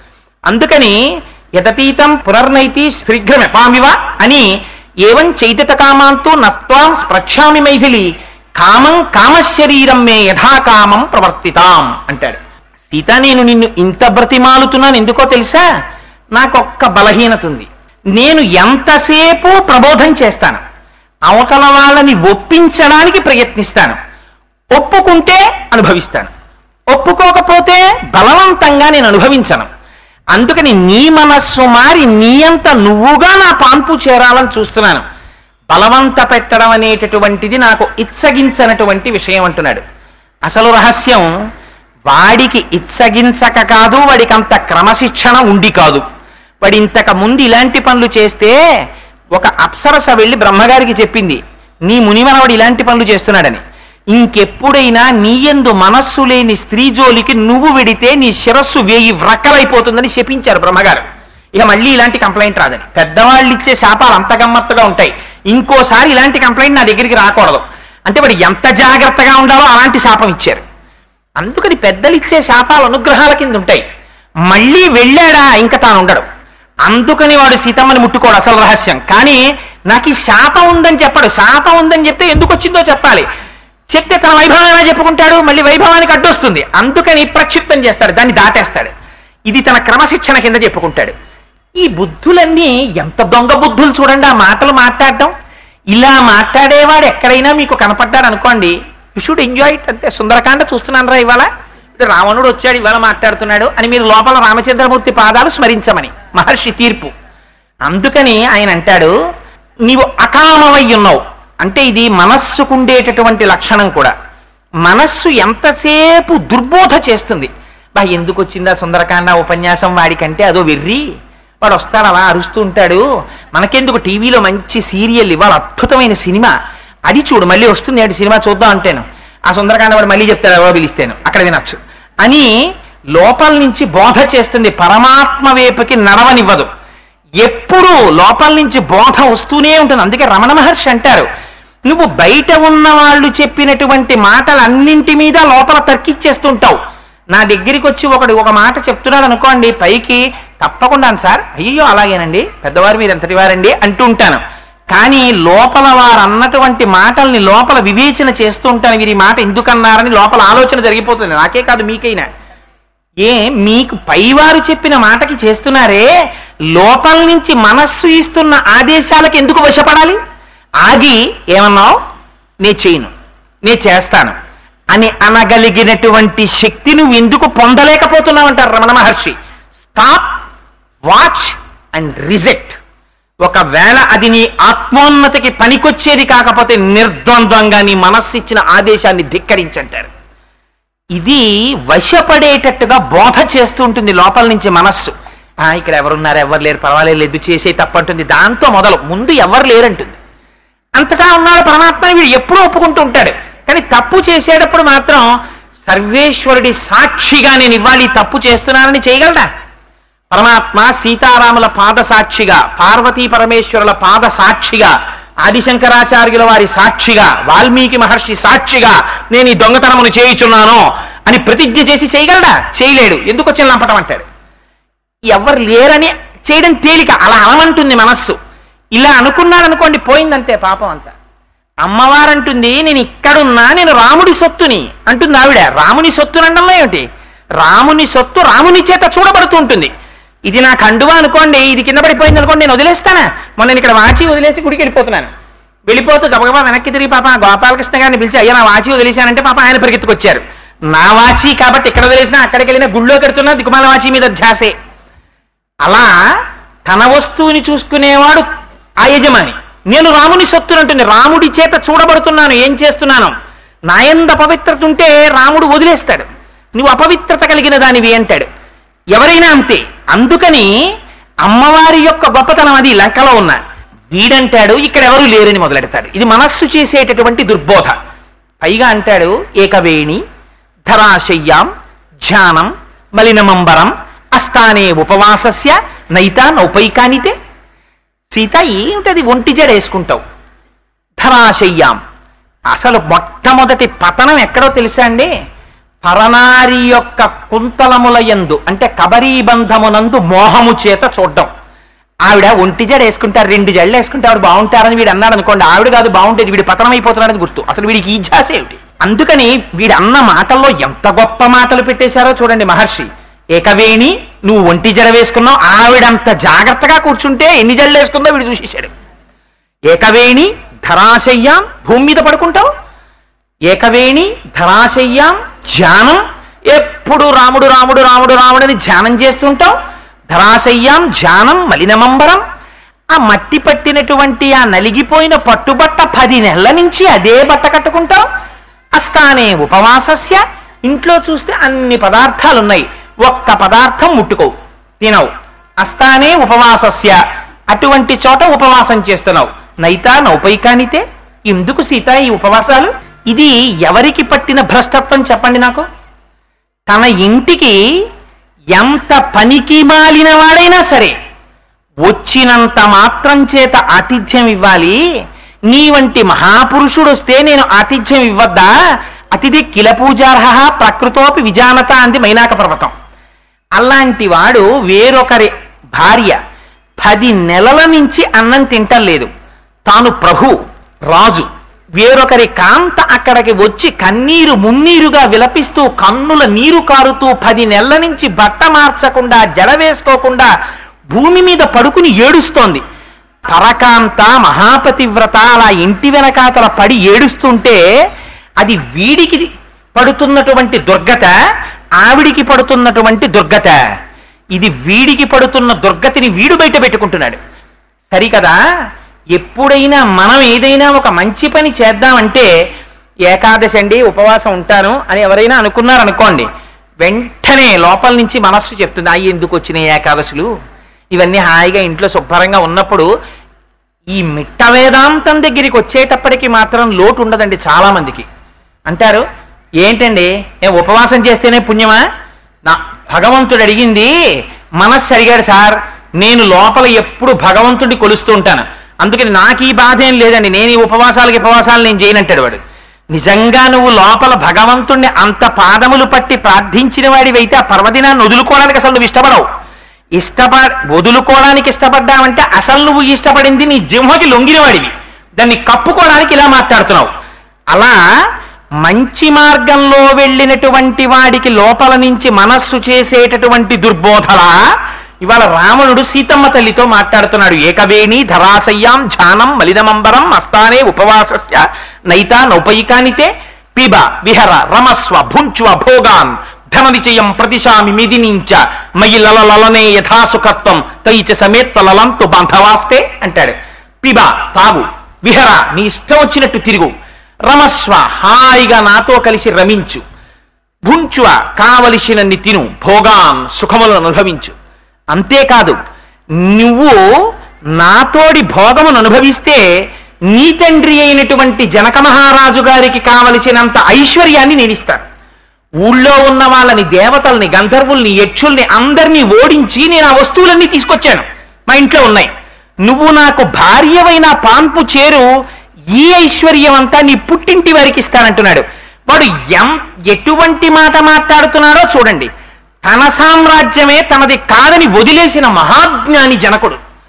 అందుకని యతతీతం పునర్నైతి శీఘ్రమెపామివ అని ఏవం చైతత కామాంతో నస్త్వాం స్పృక్షామి మైథిలి కామం కామశరీరం మే యథాకామం ప్రవర్తితాం అంటాడు. సీత, నేను నిన్ను ఇంత బ్రతిమాలుతున్నాను ఎందుకో తెలుసా? నాకొక్క బలహీనత ఉంది. నేను ఎంతసేపు ప్రబోధం చేస్తాను, అవతల వాళ్ళని ఒప్పించడానికి ప్రయత్నిస్తాను. ఒప్పుకుంటే అనుభవిస్తాను, ఒప్పుకోకపోతే బలవంతంగా నేను అనుభవించను. అందుకని నీ మనస్సు మారి నీ అంత నువ్వుగా నా పాన్పు చేరాలని చూస్తున్నాను. బలవంత పెట్టడం అనేటటువంటిది నాకు ఇచ్చగించనటువంటి విషయం అంటున్నాడు. అసలు రహస్యం వాడికి ఇచ్చగించక కాదు, వాడికి అంత క్రమశిక్షణ ఉండి కాదు. వాడి ఇంతకు ముందు ఇలాంటి పనులు చేస్తే ఒక అప్సరస వెళ్ళి బ్రహ్మగారికి చెప్పింది, నీ మునిమనవాడు ఇలాంటి పనులు చేస్తున్నాడని. ఇంకెప్పుడైనా నీయందు మనస్సు లేని స్త్రీ జోలికి నువ్వు వెడితే నీ శిరస్సు వేయి వ్రక్కలైపోతుందని శపించారు బ్రహ్మగారు. ఇక మళ్ళీ ఇలాంటి కంప్లైంట్ రాదని. పెద్దవాళ్ళు ఇచ్చే శాపాలు అంత గమ్మత్తుగా ఉంటాయి. ఇంకోసారి ఇలాంటి కంప్లైంట్ నా దగ్గరికి రాకూడదు అంటే వాడు ఎంత జాగ్రత్తగా ఉండాలో అలాంటి శాపం ఇచ్చారు. అందుకని పెద్దలు ఇచ్చే శాపాలు అనుగ్రహాల కింద ఉంటాయి. మళ్ళీ వెళ్ళాడా ఇంకా తాను ఉండడు. అందుకని వాడు సీతమ్మని ముట్టుకోడు, అసలు రహస్యం. కానీ నాకు ఈ శాపం ఉందని చెప్పాడు. శాపం ఉందని చెప్తే ఎందుకు వచ్చిందో చెప్పాలి. చెప్తే తన వైభవం ఎలా చెప్పుకుంటాడు? మళ్ళీ వైభవానికి అడ్డొస్తుంది. అందుకని ప్రక్షిప్తం చేస్తాడు, దాన్ని దాటేస్తాడు. ఇది తన క్రమశిక్షణ కింద చెప్పుకుంటాడు. ఈ బుద్ధులన్నీ ఎంత దొంగ బుద్ధులు చూడండి. ఆ మాటలు మాట్లాడటం, ఇలా మాట్లాడేవాడు ఎక్కడైనా మీకు కనపడ్డాడు అనుకోండి, యు షుడ్ ఎంజాయ్ ఇట్. అంతే. సుందరకాండ చూస్తున్నాను రా ఇవాళ, రావణుడు వచ్చాడు ఇవాళ మాట్లాడుతున్నాడు అని మీరు లోపల రామచంద్రమూర్తి పాదాలు స్మరించమని మహర్షి తీర్పు. అందుకని ఆయన అంటాడు, నీవు అకామవై ఉన్నావు అంటే ఇది మనస్సుకుండేటటువంటి లక్షణం కూడా. మనస్సు ఎంతసేపు దుర్బోధ చేస్తుంది. బా ఎందుకు వచ్చిందా సుందరకాండ ఉపన్యాసం వాడికంటే, అదో వెర్రి, వాడు వస్తాడు అలా అరుస్తూ ఉంటాడు, మనకెందుకు టీవీలో మంచి సీరియల్ ఇవాళ అద్భుతమైన సినిమా, అది చూడు మళ్ళీ వస్తుంది అటు సినిమా చూద్దాం అంటేను ఆ సుందరకాండ వాడు మళ్ళీ చెప్తాడు ఎవరో పిలిస్తేను అక్కడ వినొచ్చు అని లోపల నుంచి బోధ చేస్తుంది. పరమాత్మ వైపుకి నడవనివ్వదు. ఎప్పుడూ లోపల నుంచి బోధ వస్తూనే ఉంటుంది. అందుకే రమణ మహర్షి అంటారు, నువ్వు బయట ఉన్న వాళ్ళు చెప్పినటువంటి మాటలన్నింటి మీద లోపల తర్కిచ్చేస్తుంటావు. నా దగ్గరికి వచ్చి ఒకడు ఒక మాట చెప్తున్నాడు అనుకోండి, పైకి తప్పకుండా సార్ అయ్యో అలాగేనండి పెద్దవారు మీరు ఎంతటి వారండి అంటూ ఉంటాను. కానీ లోపల వారు అన్నటువంటి మాటల్ని లోపల వివేచన చేస్తూ ఉంటాను. వీరి మాట ఎందుకన్నారని లోపల ఆలోచన జరిగిపోతుంది. నాకే కాదు మీకైనా. ఏ మీకు పైవారు చెప్పిన మాటకి చేస్తున్నారే, లోపల నుంచి మనస్సు ఇస్తున్న ఆదేశాలకు ఎందుకు వశపడాలి? ఆగి ఏమన్నావు, నే చేయను నే చేస్తాను అని అనగలిగినటువంటి శక్తి నువ్వు ఎందుకు పొందలేకపోతున్నావు అంటారు Ramana Maharshi. Stop, watch and reject. ఒకవేళ అది నీ ఆత్మోన్నతికి పనికొచ్చేది కాకపోతే నిర్ద్వంద్వంగా నీ మనస్సు ఇచ్చిన ఆదేశాన్ని ధిక్కరించంటారు. ఇది వశపడేటట్టుగా బోధ చేస్తూ ఉంటుంది లోపల నుంచి మనస్సు. ఆ ఇక్కడ ఎవరున్నారు, ఎవరు లేరు, పర్వాలేదు లేదు చేసే తప్పంటుంది. దాంతో మొదలు ముందు ఎవరు లేరంటుంది. అంతటా ఉన్నాడు పరమాత్మ, వీడు ఎప్పుడూ ఒప్పుకుంటూ ఉంటాడు. కానీ తప్పు చేసేటప్పుడు మాత్రం సర్వేశ్వరుడి సాక్షిగా నేను ఇవ్వాలి తప్పు చేస్తున్నానని చేయగలడా? పరమాత్మ సీతారాముల పాద సాక్షిగా, పార్వతీ పరమేశ్వరుల పాద సాక్షిగా, ఆదిశంకరాచార్యుల వారి సాక్షిగా, వాల్మీకి మహర్షి సాక్షిగా నేను ఈ దొంగతనమును చేయుచున్నాను అని ప్రతిజ్ఞ చేసి చేయగలడా? చేయలేడు. ఎందుకు వచ్చిన లంపటం అంటాడు. ఎవరు లేరని చేయడం తేలిక, అలా అనమంటుంది మనస్సు. ఇలా అనుకున్నాడు అనుకోండి, పోయిందంతే పాపం అంతా. అమ్మవారంటుంది నేను ఇక్కడున్నా, నేను రాముడి సొత్తుని అంటుంది ఆవిడ. రాముని సొత్తునండంలో ఏమిటి? రాముని సొత్తు రాముని చేత చూడబడుతూ ఉంటుంది. ఇది నా కండువా అనుకోండి, ఇది కింద పడిపోయింది అనుకోండి, నేను వదిలేస్తానా? మొన్న నేను ఇక్కడ వాచి వదిలేసి గుడికి వెళ్ళిపోతున్నాను. వెళ్ళిపోతూ గబగబా వెనక్కి తిరిగి పాప గోపాలకృష్ణ గారిని పిలిచి, అయ్యా నా వాచి వదిలేశానంటే పాప ఆయన పరిగెత్తుకొచ్చారు. నా వాచి కాబట్టి ఇక్కడ వదిలేసినా అక్కడికి వెళ్ళినా గుళ్ళో కడుతున్నా దిక్కుమాల వాచి మీద ధ్యాసే. అలా తన వస్తువుని చూసుకునేవాడు ఆ యజమాని. నేను రాముని సొత్తునంటుంది, రాముడి చేత చూడబడుతున్నాను, ఏం చేస్తున్నాను? నాయంద పవిత్రత ఉంటే రాముడు వదిలేస్తాడు, నువ్వు అపవిత్రత కలిగిన దానివి అంటాడు. ఎవరైనా అంతే. అందుకని అమ్మవారి యొక్క గొప్పతనం అది. లంకలో ఉన్న వీడంటాడు ఇక్కడ ఎవరు లేరని మొదలెడతాడు. ఇది మనస్సు చేసేటటువంటి దుర్బోధ. పైగా అంటాడు ఏకవేణి ధరాశయ్యాం ధ్యానం మలినమంబరం అస్థానే ఉపవాసస్య నైతా నౌపైకానితే. సీత ఏమిటది ఒంటి జడ వేసుకుంటావు? ధరాశయ్యాం. అసలు మొట్టమొదటి పతనం ఎక్కడో తెలుసా అండి? పరనారి యొక్క కుంతలముల యందు, అంటే కబరీబంధమునందు మోహము చేత చూడ్డం. ఆవిడ ఒంటి జడ వేసుకుంటారు, రెండు జడలు వేసుకుంటే ఆవిడ బాగుంటారని వీడు అన్నాడు అనుకోండి, ఆవిడ కాదు బాగుంటేది, వీడు పతనం అయిపోతున్నాడని గుర్తు. అసలు వీడికి ఈ ఝాస ఏమిటి? అందుకని వీడు అన్న మాటల్లో ఎంత గొప్ప మాటలు పెట్టేశారో చూడండి మహర్షి. ఏకవేణి నువ్వు ఒంటి జడ వేసుకున్నావు, ఆవిడంత జాగ్రత్తగా కూర్చుంటే ఎన్ని జడలు వేసుకుందో వీడు చూసేశాడు. ఏకవేణి ధరాశయ్యాం, భూమి మీద పడుకుంటావు. ఏకవేణి ధరాశయ్యాం ధ్యానం, ఎప్పుడు రాముడు రాముడు రాముడు రాముడని ధ్యానం చేస్తుంటావు. ధరాశయ్యాం ధ్యానం మలినమంబరం, ఆ మట్టి పట్టినటువంటి ఆ నలిగిపోయిన పట్టుబట్ట పది నెలల నుంచి అదే బట్ట కట్టుకుంటావు. అస్థానే ఉపవాసస్య, ఇంట్లో చూస్తే అన్ని పదార్థాలు ఉన్నాయి, ఒక్క పదార్థం ముట్టుకోవు, తినవు. అస్థానే ఉపవాసస్య, అటువంటి చోట ఉపవాసం చేస్తున్నావు. నైతా నౌపైకానితే. ఎందుకు సీత ఈ ఉపవాసాలు? ఇది ఎవరికి పట్టిన భ్రష్టత్వం చెప్పండి నాకు. తన ఇంటికి ఎంత పనికి మాలిన వాడైనా సరే వచ్చినంత మాత్రం చేత ఆతిథ్యం ఇవ్వాలి. నీ వంటి మహాపురుషుడు వస్తే నేను ఆతిథ్యం ఇవ్వద్దా? అతిథి కిల పూజార్హ ప్రకృతోపి విజానత అంది మైనాక పర్వతం. అలాంటి వాడు వేరొకరి భార్య పది నెలల నుంచి అన్నం తింటలేదు, తాను ప్రభు రాజు, వేరొకరి కాంత అక్కడికి వచ్చి కన్నీరు మున్నీరుగా విలపిస్తూ కన్నుల నీరు కారుతూ పది నెలల నుంచి బట్ట మార్చకుండా జడ వేసుకోకుండా భూమి మీద పడుకుని ఏడుస్తోంది. పరకాంత మహాపతివ్రత అలా ఇంటి వెనకాతల పడి ఏడుస్తుంటే అది వీడికి పడుతున్నటువంటి దుర్గత, ఆవిడికి పడుతున్నటువంటి దుర్గత. ఇది వీడికి పడుతున్న దుర్గతిని వీడు బయట పెట్టుకుంటున్నాడు. సరికదా? ఎప్పుడైనా మనం ఏదైనా ఒక మంచి పని చేద్దామంటే, ఏకాదశి అండి ఉపవాసం ఉంటాను అని ఎవరైనా అనుకున్నారనుకోండి, వెంటనే లోపల నుంచి మనస్సు చెప్తుంది, అయ్యి ఎందుకు వచ్చినాయి ఏకాదశులు, ఇవన్నీ హాయిగా ఇంట్లో శుభ్రంగా ఉన్నప్పుడు. ఈ మిట్ట వేదాంతం దగ్గరికి వచ్చేటప్పటికి మాత్రం లోటు ఉండదండి. చాలా మందికి అంటారు, ఏంటండి నేను ఉపవాసం చేస్తేనే పుణ్యమా? నా భగవంతుడు అడిగింది మనస్సు అడిగాడు సార్. నేను లోపల ఎప్పుడు భగవంతుడిని కొలుస్తూ ఉంటాను, అందుకని నాకు ఈ బాధ ఏం లేదండి, నేను ఈ ఉపవాసాలకి ఉపవాసాలు నేను చేయనంటాడు వాడు. నిజంగా నువ్వు లోపల భగవంతుణ్ణి అంత పాదములు పట్టి ప్రార్థించిన వాడివైతే ఆ పర్వదినాన్ని వదులుకోవడానికి అసలు నువ్వు ఇష్టపడవు. ఇష్టపడ వదులుకోవడానికి ఇష్టపడ్డావంటే అసలు నువ్వు ఇష్టపడింది నీ జింహకి లొంగిన వాడివి, దాన్ని కప్పుకోవడానికి ఇలా మాట్లాడుతున్నావు. అలా మంచి మార్గంలో వెళ్ళినటువంటి వాడికి లోపల నుంచి మనస్సు చేసేటటువంటి దుర్బోధలా ఇవాళ రావణుడు సీతమ్మ తల్లితో మాట్లాడుతున్నాడు. ఏకవేణి ధరాశయ్యాం ధ్యానం మలినమంబరం అస్థానే ఉపవాసస్య నైతా నౌపైకానితే పిబ విహర రమస్వ భుంచ్వ భోగాన్ ధన నిచయం ప్రతిశామి మిదినించ మయి లలలనే యథాసుఖత్వం తైచ సమేత్వ లలంతు బాంధవాస్తే అంటాడు. పిబ తాగు, విహర నీ ఇష్టం వచ్చినట్టు తిరుగు, రమస్వ హాయిగా నాతో కలిసి రమించు, భుంచ్వ కావలసినన్ని తిను, భోగాన్ సుఖములను అనుభవించు. అంతేకాదు నువ్వు నాతోడి భోగమును అనుభవిస్తే నీ తండ్రి అయినటువంటి జనక మహారాజు గారికి కావలసినంత ఐశ్వర్యాన్ని నేను ఇస్తాను. ఊళ్ళో ఉన్న వాళ్ళని, దేవతల్ని, గంధర్వుల్ని, యక్షుల్ని అందరినీ ఓడించి నేను ఆ వస్తువులన్నీ తీసుకొచ్చాను, మా ఇంట్లో ఉన్నాయి. నువ్వు నాకు భార్యవైన పాన్పు చేరు, ఈ ఐశ్వర్యం అంతా నీ పుట్టింటి వారికి ఇస్తానంటున్నాడు. వాడు ఎం ఎటువంటి మాట మాట్లాడుతున్నాడో చూడండి. తన సామ్రాజ్యమే తనది కాదని వదిలేసిన మహాజ్ఞాని జనకుడు.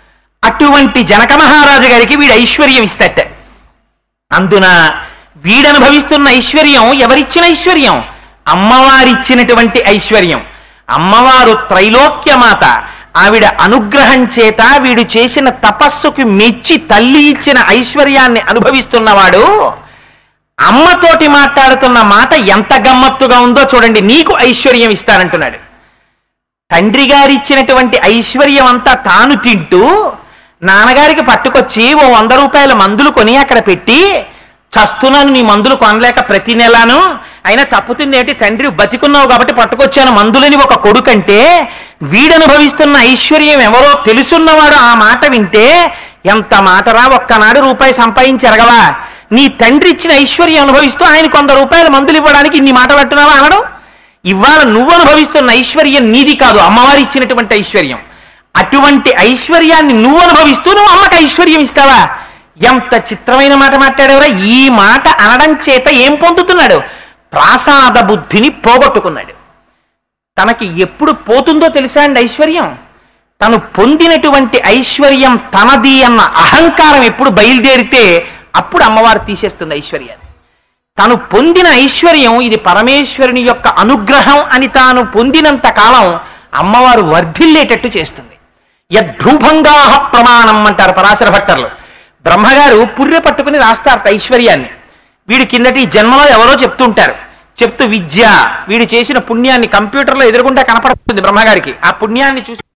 అటువంటి జనక మహారాజు గారికి వీడు ఐశ్వర్యం ఇస్తట. అందున వీడనుభవిస్తున్న ఐశ్వర్యం ఎవరిచ్చిన ఐశ్వర్యం? అమ్మవారిచ్చినటువంటి ఐశ్వర్యం. అమ్మవారు త్రైలోక్యమాత. ఆవిడ అనుగ్రహం చేత వీడు చేసిన తపస్సుకి మెచ్చి తల్లి ఇచ్చిన ఐశ్వర్యాన్ని అనుభవిస్తున్నవాడు అమ్మతోటి మాట్లాడుతున్న మాట ఎంత గమ్మత్తుగా ఉందో చూడండి. నీకు ఐశ్వర్యం ఇస్తానంటున్నాడు. తండ్రి గారిచ్చినటువంటి ఐశ్వర్యం అంతా తాను తింటూ నాన్నగారికి పట్టుకొచ్చి ఓ వంద రూపాయల మందులు కొని అక్కడ పెట్టి, చస్తున్నాను నీ మందులు కొనలేక ప్రతి నెలాను, అయినా తప్పుతుంది ఏంటి, తండ్రి బతికున్నావు కాబట్టి పట్టుకొచ్చాను మందులని ఒక కొడుకంటే, వీడనుభవిస్తున్న ఐశ్వర్యం ఎవరో తెలుసున్నవాడు ఆ మాట వింటే ఎంత మాటరా, ఒక్కనాడు రూపాయి సంపాదించి ఎరగవా? నీ తండ్రి ఇచ్చిన ఐశ్వర్యం అనుభవిస్తూ ఆయన కొంత రూపాయల మందులు ఇవ్వడానికి ఇన్ని మాటలు అంటున్నావా అనడం? ఇవాళ నువ్వు అనుభవిస్తున్న ఐశ్వర్యం నీది కాదు, అమ్మవారి ఇచ్చినటువంటి ఐశ్వర్యం. అటువంటి ఐశ్వర్యాన్ని నువ్వు అనుభవిస్తూ నువ్వు అమ్మకి ఐశ్వర్యం ఇస్తావా? ఎంత చిత్రమైన మాట మాట్లాడేవరా! ఈ మాట అనడం చేత ఏం పొందుతున్నాడు? ప్రాసాద బుద్ధిని పోగొట్టుకున్నాడు. తనకి ఎప్పుడు పోతుందో తెలుసా అండి ఐశ్వర్యం? తను పొందినటువంటి ఐశ్వర్యం తనది అన్న అహంకారం ఎప్పుడు బయలుదేరితే అప్పుడు అమ్మవారు తీసేస్తుంది ఐశ్వర్యాన్ని. తను పొందిన ఐశ్వర్యం ఇది పరమేశ్వరుని యొక్క అనుగ్రహం అని తాను పొందినంత కాలం అమ్మవారు వర్ధిల్లేటట్టు చేస్తుంది. యద్భ్రూభంగా ప్రమాణం అంటారు పరాశర భట్టర్లు. బ్రహ్మగారు పుర్రె పట్టుకుని రాస్తారట ఐశ్వర్యాన్ని. వీడు కిందటి జన్మలో ఎవరో చెప్తుంటారు. చెప్తూ విద్య, వీడు చేసిన పుణ్యాన్ని కంప్యూటర్లో ఎదురుగుండా కనపడుతుంది బ్రహ్మగారికి. ఆ పుణ్యాన్ని చూసి